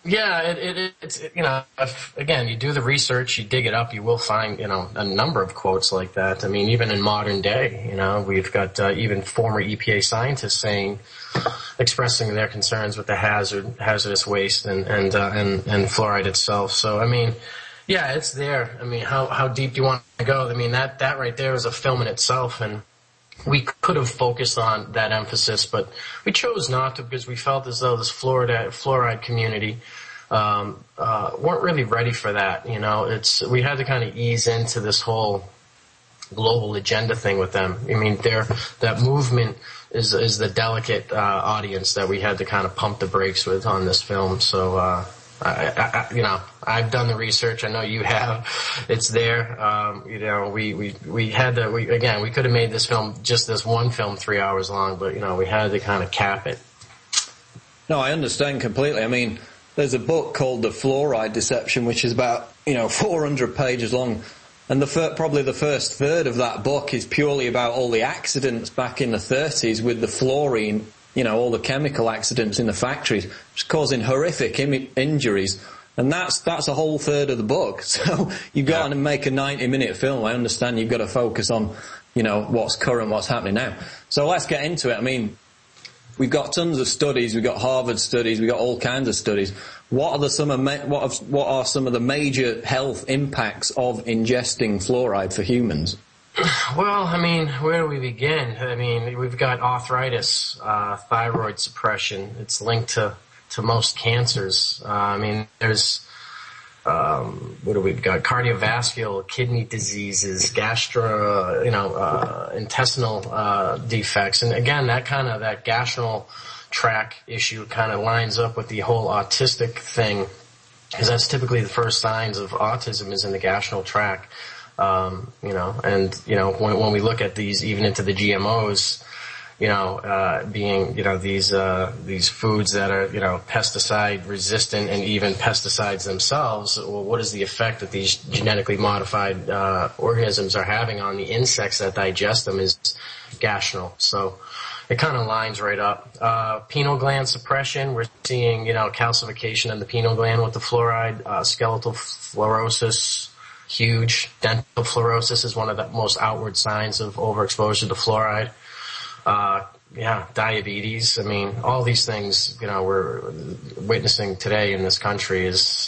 Yeah, it's if, again, you do the research, you dig it up, you will find, a number of quotes like that. I mean, even in modern day, we've got even former EPA scientists expressing their concerns with the hazardous waste and fluoride itself. So, I mean, yeah, it's there. I mean, how deep do you want to go? I mean, that right there is a film in itself, and we could have focused on that emphasis, but we chose not to because we felt as though this fluoride community weren't really ready for that. We had to kind of ease into this whole global agenda thing with them. I mean, that movement is the delicate audience that we had to kind of pump the brakes with on this film. So I've done the research. I know you have. It's there. We could have made this film, just this one film, 3 hours long, but we had to kind of cap it. No, I understand completely. I mean, there's a book called The Fluoride Deception, which is about 400 pages long, and probably the first third of that book is purely about all the accidents back in the 30s with the fluorine. All the chemical accidents in the factories, just causing horrific injuries. And that's a whole third of the book. So you've got to make a 90-minute film. I understand you've got to focus on, what's current, what's happening now. So let's get into it. I mean, we've got tons of studies. We've got Harvard studies. We've got all kinds of studies. What are some of the major health impacts of ingesting fluoride for humans? Well, I mean, where do we begin? I mean, we've got arthritis, thyroid suppression. It's linked to most cancers. I mean, there's, what do we got? Cardiovascular, kidney diseases, intestinal defects. And again, that gastral tract issue kind of lines up with the whole autistic thing, because that's typically the first signs of autism is in the gastral tract. When we look at these, even into the GMOs, being, these foods that are, pesticide resistant and even pesticides themselves, well, what is the effect that these genetically modified, organisms are having on the insects that digest them is gastral. So it kind of lines right up. Pineal gland suppression, we're seeing, calcification in the pineal gland with the fluoride, skeletal fluorosis, huge. Dental fluorosis is one of the most outward signs of overexposure to fluoride. Diabetes. I mean, all these things, we're witnessing today in this country is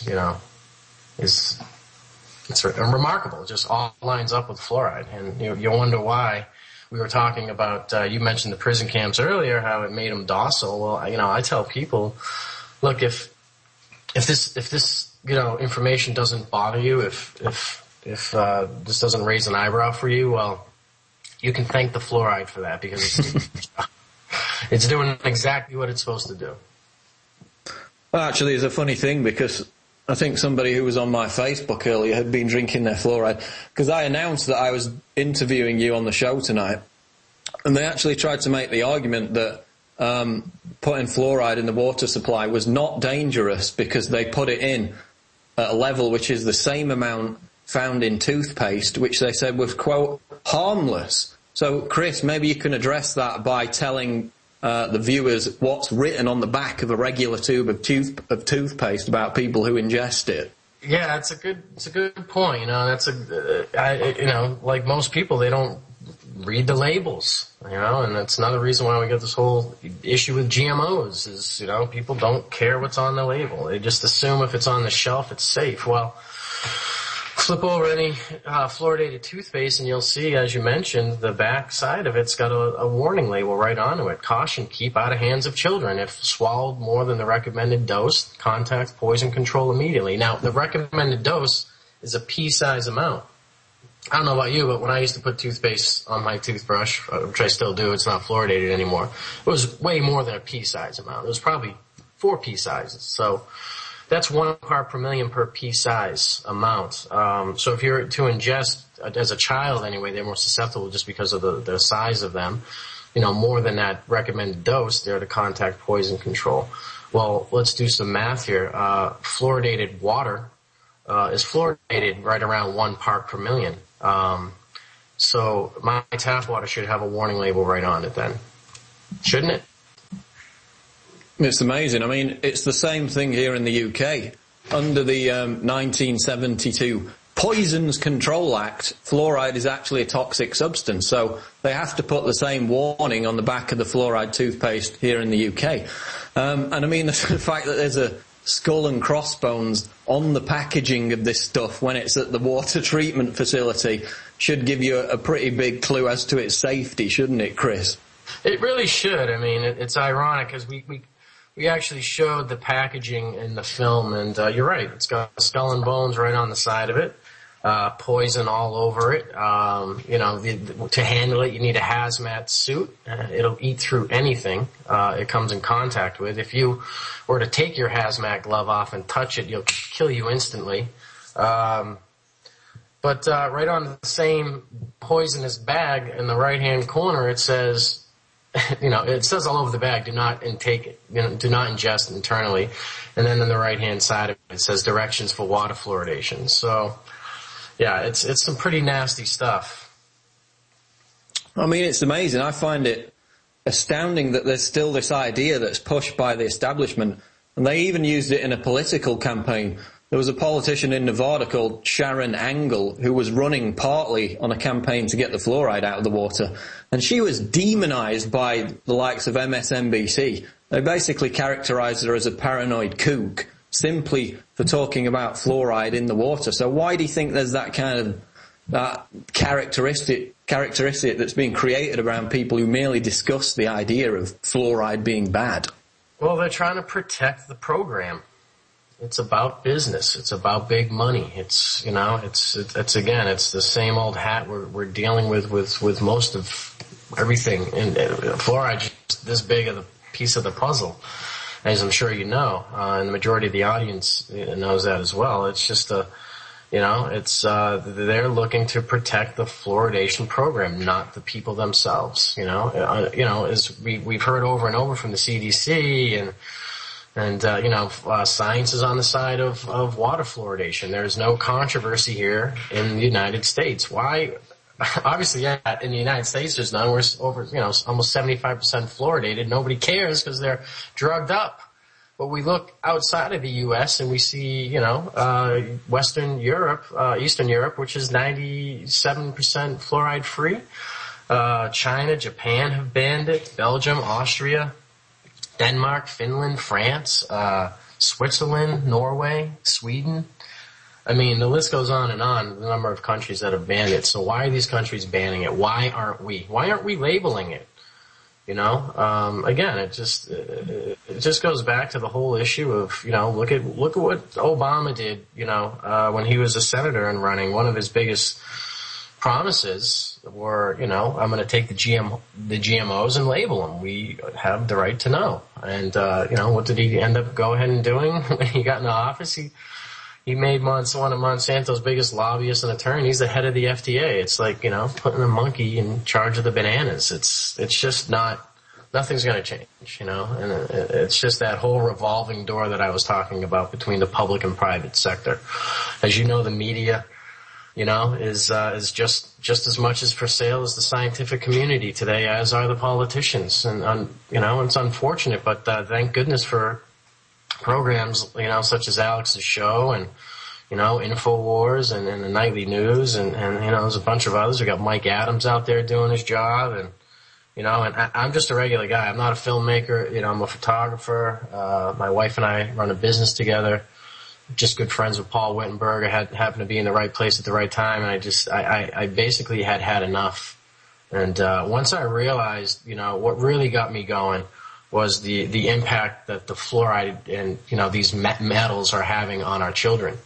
remarkable. It just all lines up with fluoride. And you wonder why. We were talking about, you mentioned the prison camps earlier, how it made them docile. Well, I tell people, look, if this information doesn't bother you, if this doesn't raise an eyebrow for you, well, you can thank the fluoride for that, because it's doing exactly what it's supposed to do. Well, actually, it's a funny thing, because I think somebody who was on my Facebook earlier had been drinking their fluoride, because I announced that I was interviewing you on the show tonight, and they actually tried to make the argument that putting fluoride in the water supply was not dangerous because they put it in at a level which is the same amount found in toothpaste, which they said was, quote, harmless. So, Chris, maybe you can address that by telling the viewers what's written on the back of a regular tube of toothpaste about people who ingest it. Yeah, it's a good point. Like most people, they don't read the labels, and that's another reason why we got this whole issue with GMOs is, people don't care what's on the label. They just assume if it's on the shelf, it's safe. Well, flip over any fluoridated toothpaste and you'll see, as you mentioned, the back side of it's got a warning label right onto it. Caution, keep out of hands of children. If swallowed more than the recommended dose, contact poison control immediately. Now, the recommended dose is a pea-size amount. I don't know about you, but when I used to put toothpaste on my toothbrush, which I still do, it's not fluoridated anymore, it was way more than a pea-size amount. It was probably 4 pea sizes. So that's 1 part per million per pea size amount. So if you're to ingest, as a child anyway, they're more susceptible just because of the size of them. More than that recommended dose, they're to contact poison control. Well, let's do some math here. Fluoridated water is fluoridated right around 1 part per million. So my tap water should have a warning label right on it then. Shouldn't it? It's amazing. I mean, it's the same thing here in the UK. Under the 1972 Poisons Control Act, fluoride is actually a toxic substance, so they have to put the same warning on the back of the fluoride toothpaste here in the UK. And I mean, the fact that there's a skull and crossbones on the packaging of this stuff when it's at the water treatment facility should give you a pretty big clue as to its safety, shouldn't it, Chris? It really should. I mean, it's ironic because we actually showed the packaging in the film, and you're right. It's got skull and bones right on the side of it, poison all over it. To handle it, you need a hazmat suit. It'll eat through anything it comes in contact with. If you were to take your hazmat glove off and touch it, it'll kill you instantly. But right on the same poisonous bag in the right-hand corner, it says, it says all over the bag, do not ingest internally. And then on the right-hand side of it says directions for water fluoridation. So, yeah, it's some pretty nasty stuff. I mean, it's amazing. I find it astounding that there's still this idea that's pushed by the establishment. And they even used it in a political campaign. There was a politician in Nevada called Sharon Angle who was running partly on a campaign to get the fluoride out of the water. And she was demonized by the likes of MSNBC. They basically characterized her as a paranoid kook simply for talking about fluoride in the water. So why do you think there's that kind of characteristic that's being created around people who merely discuss the idea of fluoride being bad? Well, they're trying to protect the program. It's about business. It's about big money. It's the same old hat we're dealing with most of everything. And fluoride is this big of a piece of the puzzle, as I'm sure you know, and the majority of the audience knows that as well. It's just they're looking to protect the fluoridation program, not the people themselves. As we've heard over and over from the CDC and science is on the side of water fluoridation. There's no controversy here in the United States. Why? Obviously, in the United States, there's none. We're over, almost 75% fluoridated. Nobody cares because they're drugged up. But we look outside of the U.S. and we see, Western Europe, Eastern Europe, which is 97% fluoride free. China, Japan have banned it. Belgium, Austria, Denmark, Finland, France, Switzerland, Norway, Sweden. I mean, the list goes on, the number of countries that have banned it. So why are these countries banning it? Why aren't we? Why aren't we labeling it? Again, it just goes back to the whole issue of, look at what Obama did, when he was a senator and running. One of his biggest promises were, I'm going to take the GMOs and label them. We have the right to know. And, what did he end up go ahead and doing when he got into office? He made one of Monsanto's biggest lobbyists and attorneys. He's the head of the FDA. It's like, putting a monkey in charge of the bananas. It's just nothing's going to change, and it's just that whole revolving door that I was talking about between the public and private sector. As you know, the media, is just as much as for sale as the scientific community today, as are the politicians. And, it's unfortunate, but thank goodness for programs, such as Alex's show and, InfoWars and the Nightly News and there's a bunch of others. We got Mike Adams out there doing his job and I'm just a regular guy. I'm not a filmmaker. I'm a photographer. My wife and I run a business together. Just good friends with Paul Wittenberg. I happened to be in the right place at the right time, and I basically had enough. And once I realized, what really got me going was the impact that the fluoride and these metals are having on our children.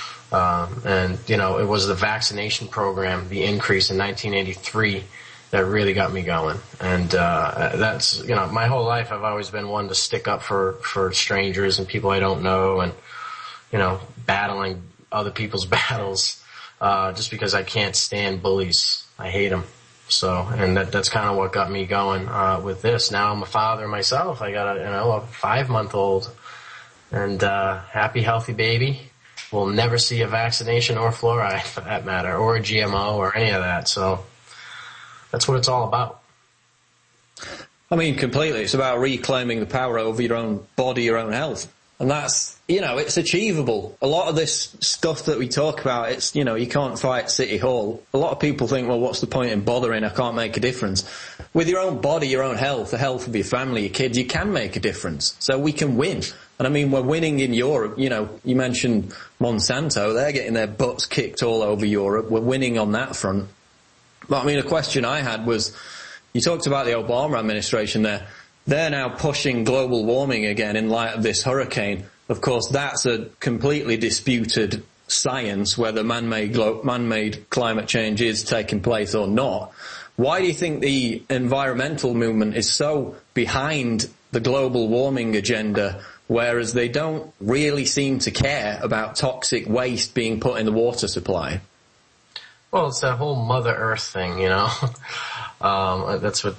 It was the vaccination program, the increase in 1983, that really got me going. And that's my whole life I've always been one to stick up for strangers and people I don't know, and battling other people's battles just because I can't stand bullies. I hate them. So, and that's kind of what got me going with this. Now I'm a father myself. I got a 5-month-old and happy, healthy baby. Will never see a vaccination or fluoride for that matter, or a GMO or any of that. So that's what it's all about. I mean, completely. It's about reclaiming the power over your own body, your own health. And that's, it's achievable. A lot of this stuff that we talk about, it's, you can't fight City Hall. A lot of people think, well, what's the point in bothering? I can't make a difference. With your own body, your own health, the health of your family, your kids, you can make a difference. So we can win. And I mean, we're winning in Europe. You mentioned Monsanto. They're getting their butts kicked all over Europe. We're winning on that front. But I mean, a question I had was, you talked about the Obama administration there. They're now pushing global warming again in light of this hurricane. Of course, that's a completely disputed science, whether man-made climate change is taking place or not. Why do you think the environmental movement is so behind the global warming agenda, whereas they don't really seem to care about toxic waste being put in the water supply? Well, it's that whole Mother Earth thing, that's what,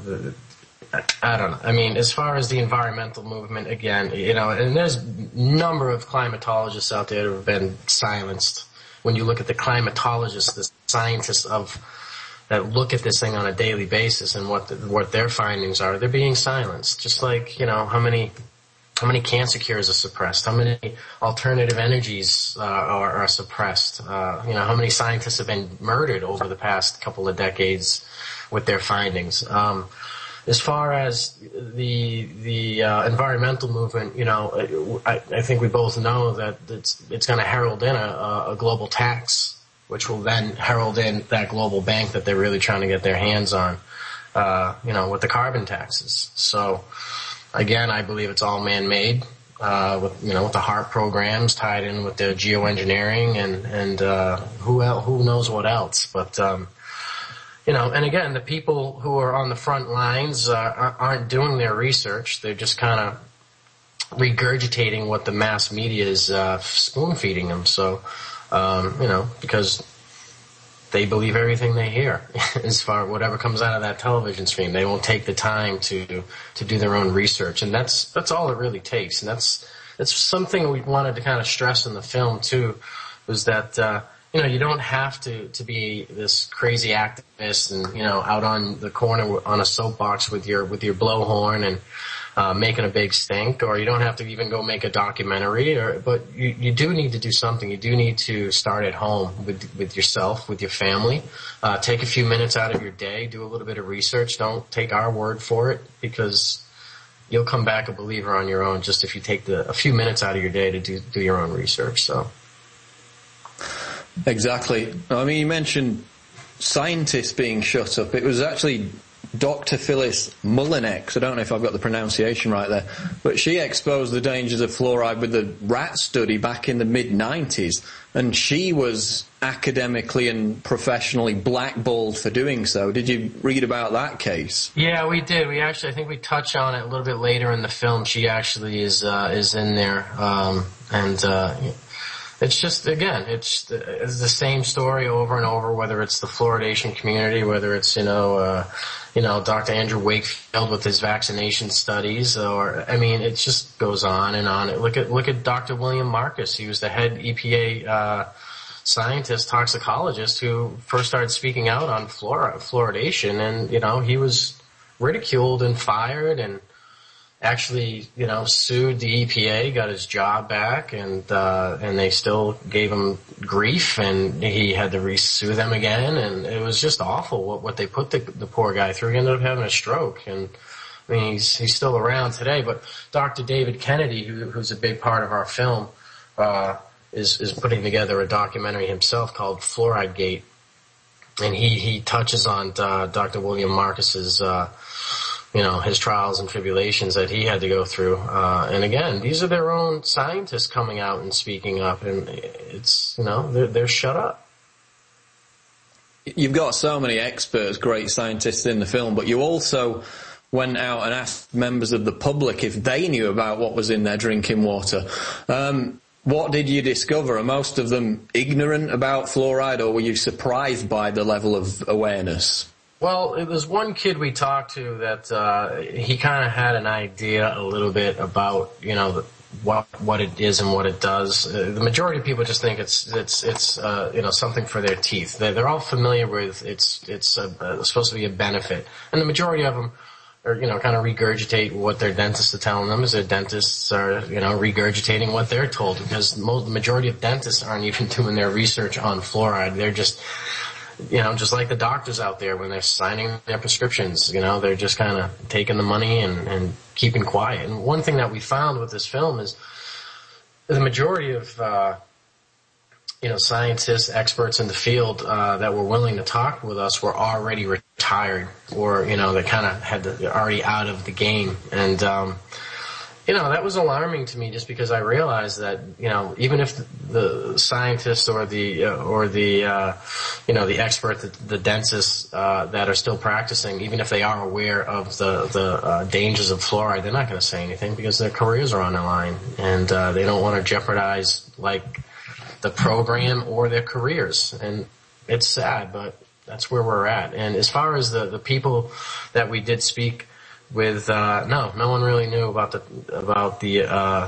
I don't know. I mean, as far as the environmental movement, again, and there's a number of climatologists out there who have been silenced. When you look at the climatologists, the scientists that look at this thing on a daily basis and what their findings are, they're being silenced. Just like, how many cancer cures are suppressed? How many alternative energies are suppressed? How many scientists have been murdered over the past couple of decades with their findings? As far as the environmental movement, I think we both know that it's going to herald in a global tax, which will then herald in that global bank that they're really trying to get their hands on, with the carbon taxes. So, again, I believe it's all man-made, with the HARP programs tied in with the geoengineering and who knows what else. But, and again, the people who are on the front lines aren't doing their research. They're just kind of regurgitating what the mass media is spoon-feeding them. So, because they believe everything they hear as far as whatever comes out of that television screen. They won't take the time to do their own research. And that's all it really takes. And that's something we wanted to kind of stress in the film, too, was that you don't have to be this crazy activist and, out on the corner on a soapbox with your blowhorn and making a big stink, or you don't have to even go make a documentary, but you do need to do something. You do need to start at home with yourself, with your family. Take a few minutes out of your day, do a little bit of research. Don't take our word for it, because you'll come back a believer on your own just if you take a few minutes out of your day to do your own research. So. Exactly. I mean, you mentioned scientists being shut up. It was actually Dr. Phyllis Mullinex, I don't know if I've got the pronunciation right there, but she exposed the dangers of fluoride with the rat study back in the mid-90s, and she was academically and professionally blackballed for doing so. Did you read about that case? Yeah, we did. I think we touch on it a little bit later in the film. She actually is in there, it's just, again, it's the same story over and over, whether it's the fluoridation community, whether it's, Dr. Andrew Wakefield with his vaccination studies, it just goes on and on. Look at Dr. William Marcus. He was the head EPA, scientist, toxicologist, who first started speaking out on fluoridation, and, he was ridiculed and fired and actually, sued the EPA, got his job back, and they still gave him grief, and he had to sue them again, and it was just awful what they put the poor guy through. He ended up having a stroke, and I mean, he's still around today. But Dr. David Kennedy, who's a big part of our film, is putting together a documentary himself called Fluoride Gate, and he touches on Dr. William Marcus's his trials and tribulations that he had to go through. And again, these are their own scientists coming out and speaking up, and it's, they're shut up. You've got so many experts, great scientists in the film, but you also went out and asked members of the public if they knew about what was in their drinking water. What did you discover? Are most of them ignorant about fluoride, or were you surprised by the level of awareness? Well, it was one kid we talked to that he kind of had an idea a little bit about, what it is and what it does. The majority of people just think it's something for their teeth. They're all familiar with it's supposed to be a benefit, and the majority of them or, kind of regurgitate what their dentists are telling them, as their dentists are, regurgitating what they're told, because the majority of dentists aren't even doing their research on fluoride. They're just, just like the doctors out there when they're signing their prescriptions, they're just kind of taking the money and keeping quiet. And one thing that we found with this film is the majority of, scientists, experts in the field that were willing to talk with us were already retired, or they kind of already out of the game, and that was alarming to me, just because I realized that even if the scientists or the expert, the dentists that are still practicing, even if they are aware of the dangers of fluoride, they're not going to say anything because their careers are on the line, and they don't want to jeopardize the program or their careers. And it's sad, but that's where we're at. And as far as the people that we did speak with, no one really knew about the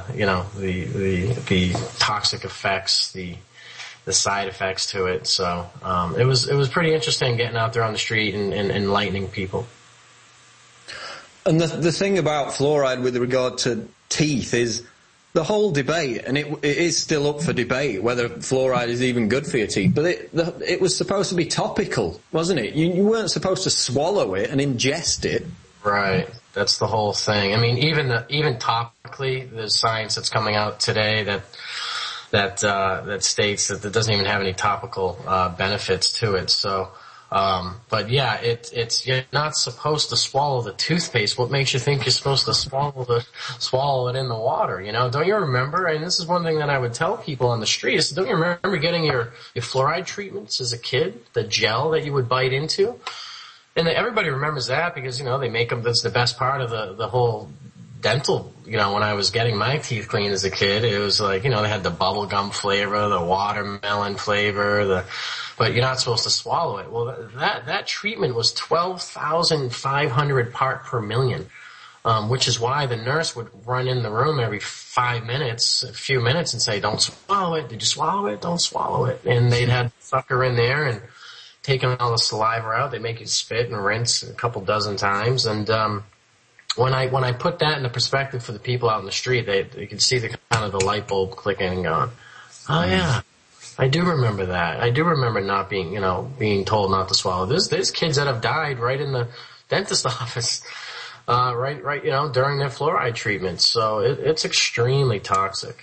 toxic effects, the side effects to it. So it was pretty interesting getting out there on the street and enlightening people. And the thing about fluoride with regard to teeth is the whole debate, and it is still up for debate whether fluoride is even good for your teeth, but it was supposed to be topical, wasn't it? You weren't supposed to swallow it and ingest it. Right. That's the whole thing. I mean, even topically, there's science that's coming out today that states that it doesn't even have any topical benefits to it. So, but yeah, it's you're not supposed to swallow the toothpaste. What makes you think you're supposed to swallow it in the water? Don't you remember? And this is one thing that I would tell people on the street is, don't you remember getting your fluoride treatments as a kid? The gel that you would bite into? And everybody remembers that because, they make them, that's the best part of the whole dental, when I was getting my teeth cleaned as a kid, it was like, they had the bubble gum flavor, the watermelon flavor, but you're not supposed to swallow it. Well, that treatment was 12,500 part per million, which is why the nurse would run in the room every 5 minutes, a few minutes, and say, don't swallow it. Did you swallow it? Don't swallow it. And they'd have the sucker in there and taking all the saliva out. They make you spit and rinse a couple dozen times. And when I put that into perspective for the people out in the street, they could see the kind of the light bulb clicking and going, oh yeah, I do remember that. I do remember not being being told not to swallow. There's kids that have died right in the dentist office, right during their fluoride treatments. So it's extremely toxic.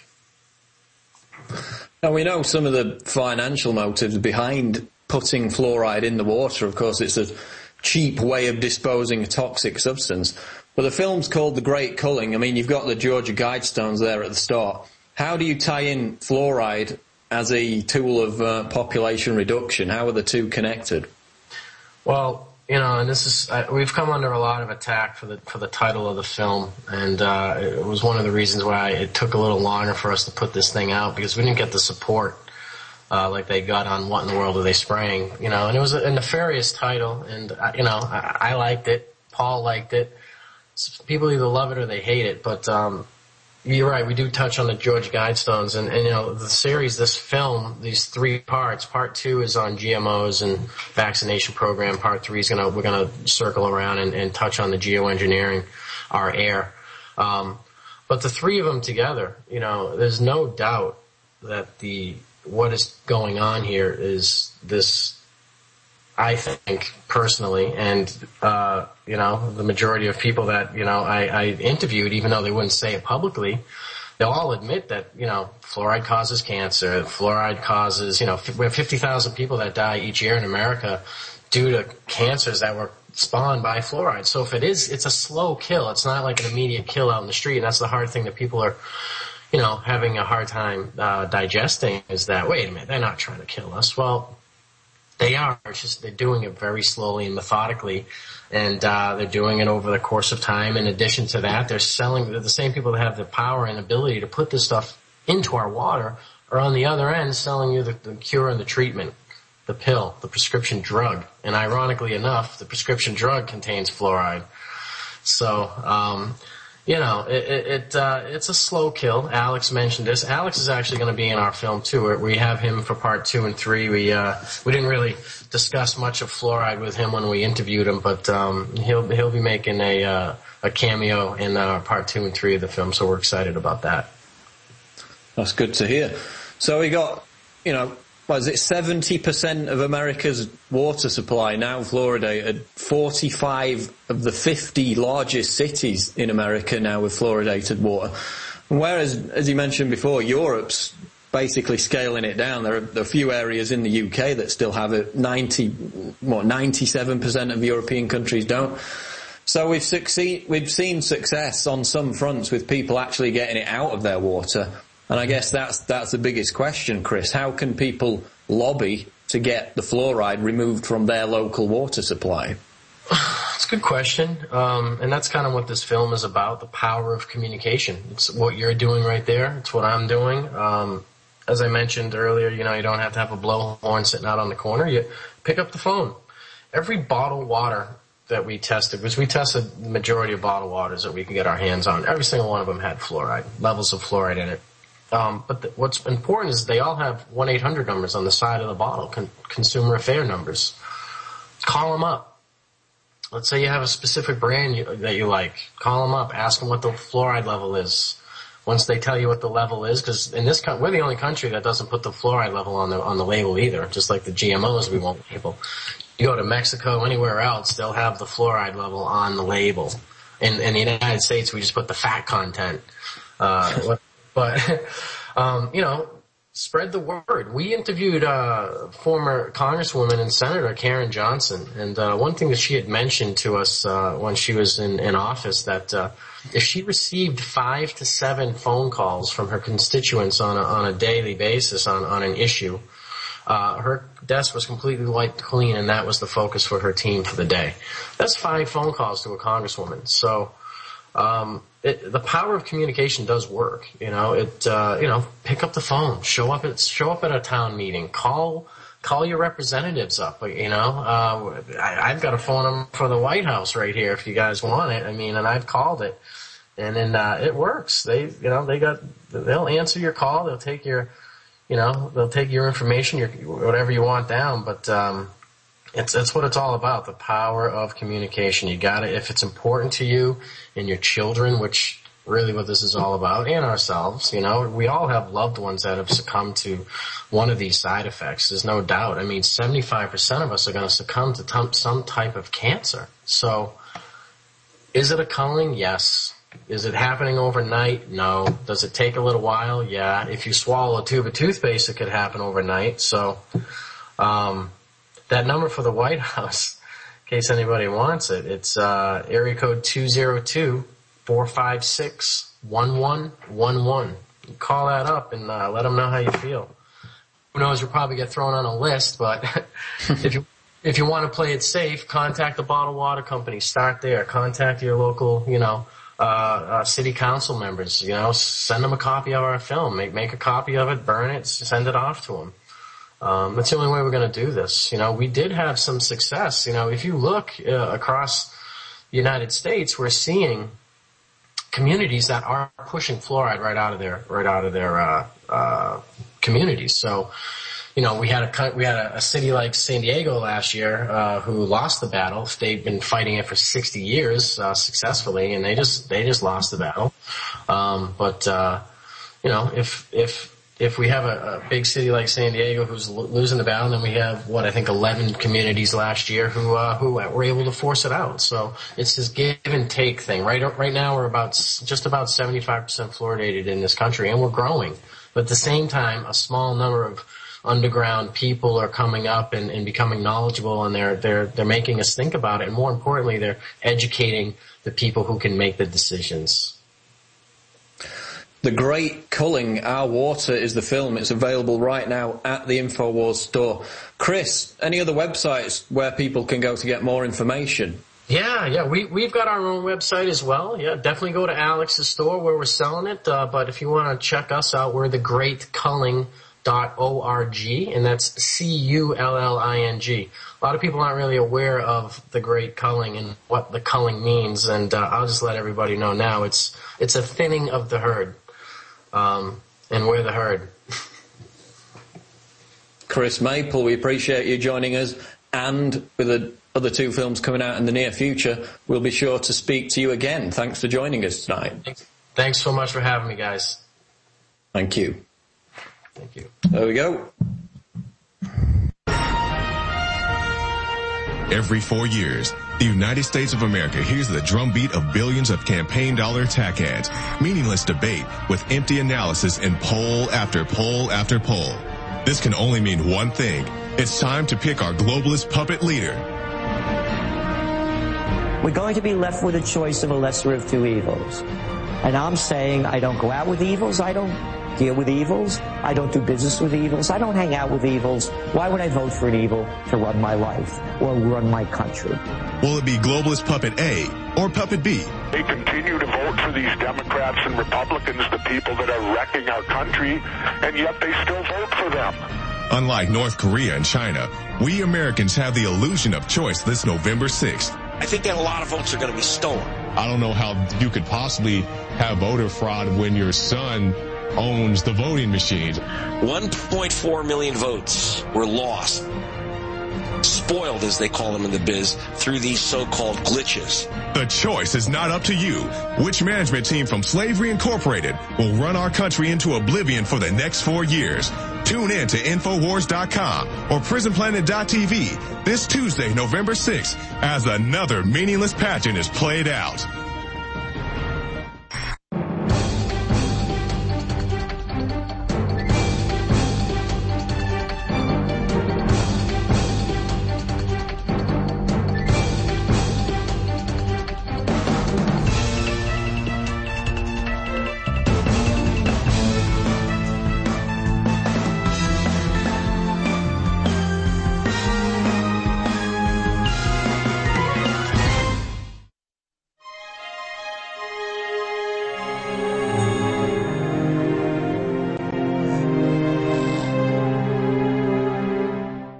Now we know some of the financial motives behind putting fluoride in the water. Of course, it's a cheap way of disposing a toxic substance. But the film's called The Great Culling. I mean, you've got the Georgia Guidestones there at the start. How do you tie in fluoride as a tool of population reduction? How are the two connected? Well, and this is we've come under a lot of attack for the title of the film, and it was one of the reasons why it took a little longer for us to put this thing out, because we didn't get the support like they got on What in the World Are They Spraying, and it was a nefarious title, and, I liked it, Paul liked it. People either love it or they hate it, but, you're right, we do touch on the Georgia Guidestones, and the series, this film, these 3 parts, part 2 is on GMOs and vaccination program, part 3 is we're gonna circle around and touch on the geoengineering our air. But the 3 of them together, there's no doubt that what is going on here is this, I think, personally, and, the majority of people that, I interviewed, even though they wouldn't say it publicly, they'll all admit that, fluoride causes cancer, fluoride causes, we have 50,000 people that die each year in America due to cancers that were spawned by fluoride. So if it's a slow kill. It's not like an immediate kill out in the street, and that's the hard thing that people are having a hard time digesting, is that, wait a minute, they're not trying to kill us. Well, they are. It's just they're doing it very slowly and methodically, and they're doing it over the course of time. In addition to that, they're the same people that have the power and ability to put this stuff into our water are on the other end selling you the cure and the treatment, the pill, the prescription drug. And ironically enough, the prescription drug contains fluoride. So, you know, it's a slow kill. Alex mentioned this. Alex is actually going to be in our film too. We have him for part 2 and 3. We didn't really discuss much of fluoride with him when we interviewed him, but he'll be making a cameo in part 2 and 3 of the film. So we're excited about that. That's good to hear. So we got, you know, what is it, 70% of America's water supply now fluoridated. 45 of the 50 largest cities in America now with fluoridated water. And whereas, as you mentioned before, Europe's basically scaling it down. There are a few areas in the UK that still have it. 97% of European countries don't. So we've seen success on some fronts with people actually getting it out of their water. And I guess that's the biggest question, Chris. How can people lobby to get the fluoride removed from their local water supply? It's a good question. And that's kind of what this film is about, the power of communication. It's what you're doing right there. It's what I'm doing. As I mentioned earlier, you know, you don't have to have a blowhorn sitting out on the corner. You pick up the phone. Every bottled water that we tested, because we tested the majority of bottled waters that we could get our hands on, every single one of them had fluoride, levels of fluoride in it. But what's important is they all have 1-800 numbers on the side of the bottle, consumer affair numbers. Call them up. Let's say you have a specific brand that you like. Call them up. Ask them what the fluoride level is. Once they tell you what the level is, because in this we're the only country that doesn't put the fluoride level on the label either, just like the GMOs we won't label. You go to Mexico, anywhere else, they'll have the fluoride level on the label. In the United States, we just put the fat content. But, you know, spread the word. We interviewed former Congresswoman and Senator Karen Johnson, and one thing that she had mentioned to us when she was in office, that if she received 5 to 7 phone calls from her constituents on a daily basis on an issue, her desk was completely wiped clean, and that was the focus for her team for the day. That's 5 phone calls to a congresswoman. So the power of communication does work. You know, pick up the phone, show up at a town meeting, call your representatives up. You know, I've got a phone number for the White House right here if you guys want it. I mean, and I've called it, and then it works. They'll answer your call. They'll take your information, whatever you want down. But it's what it's all about, the power of communication. You got it. If it's important to you and your children, which really what this is all about, and ourselves, you know, we all have loved ones that have succumbed to one of these side effects. There's no doubt. I mean, 75% of us are going to succumb to some type of cancer. So is it a culling? Yes. Is it happening overnight? No. Does it take a little while? Yeah. If you swallow a tube of toothpaste, it could happen overnight. So, that number for the White House, in case anybody wants it, it's area code 202-456-1111. You call that up and let them know how you feel. Who knows, you'll probably get thrown on a list, but if you want to play it safe, contact the bottled water company. Start there. Contact your local, you know, city council members. You know, send them a copy of our film. Make a copy of it, burn it, send it off to them. That's the only way we're going to do this. You know, we did have some success. You know, if you look across the United States, we're seeing communities that are pushing fluoride right out of their communities. So, you know, we had a city like San Diego last year who lost the battle. They've been fighting it for 60 years successfully, and they just lost the battle. But you know, if we have a big city like San Diego who's losing the battle, then we have, I think 11 communities last year who were able to force it out. So it's this give and take thing. Right now we're just about 75% fluoridated in this country, and we're growing. But at the same time, a small number of underground people are coming up and becoming knowledgeable, and they're making us think about it. And more importantly, they're educating the people who can make the decisions. The Great Culling Our Water is the film. It's available right now at the InfoWars store. Chris, any other websites where people can go to get more information? Yeah, we've got our own website as well. Yeah, definitely go to Alex's store where we're selling it. But if you want to check us out, we're thegreatculling.com. and that's Culling. A lot of people aren't really aware of the Great Culling and what the culling means, and I'll just let everybody know now. It's a thinning of the herd, and we're the herd. Chris Maple, we appreciate you joining us, and with the other 2 films coming out in the near future, we'll be sure to speak to you again. Thanks for joining us tonight. Thanks so much for having me, guys. Thank you. Thank you. There we go. Every 4 years, the United States of America hears the drumbeat of billions of campaign dollar attack ads, meaningless debate with empty analysis in poll after poll after poll. This can only mean one thing. It's time to pick our globalist puppet leader. We're going to be left with a choice of a lesser of 2 evils. And I'm saying I don't go out with evils. I don't deal with evils. I don't do business with evils. I don't hang out with evils. Why would I vote for an evil to run my life or run my country? Will it be globalist puppet A or puppet B? They continue to vote for these Democrats and Republicans, the people that are wrecking our country, and yet they still vote for them. Unlike North Korea and China, we Americans have the illusion of choice this November 6th. I think that a lot of votes are going to be stolen. I don't know how you could possibly have voter fraud when your son owns the voting machines. 1.4 million votes were lost, spoiled as they call them in the biz, through these so-called glitches. The choice is not up to you. Which management team from Slavery Incorporated will run our country into oblivion for the next 4 years? Tune in to Infowars.com or PrisonPlanet.tv this Tuesday, November 6th, as another meaningless pageant is played out.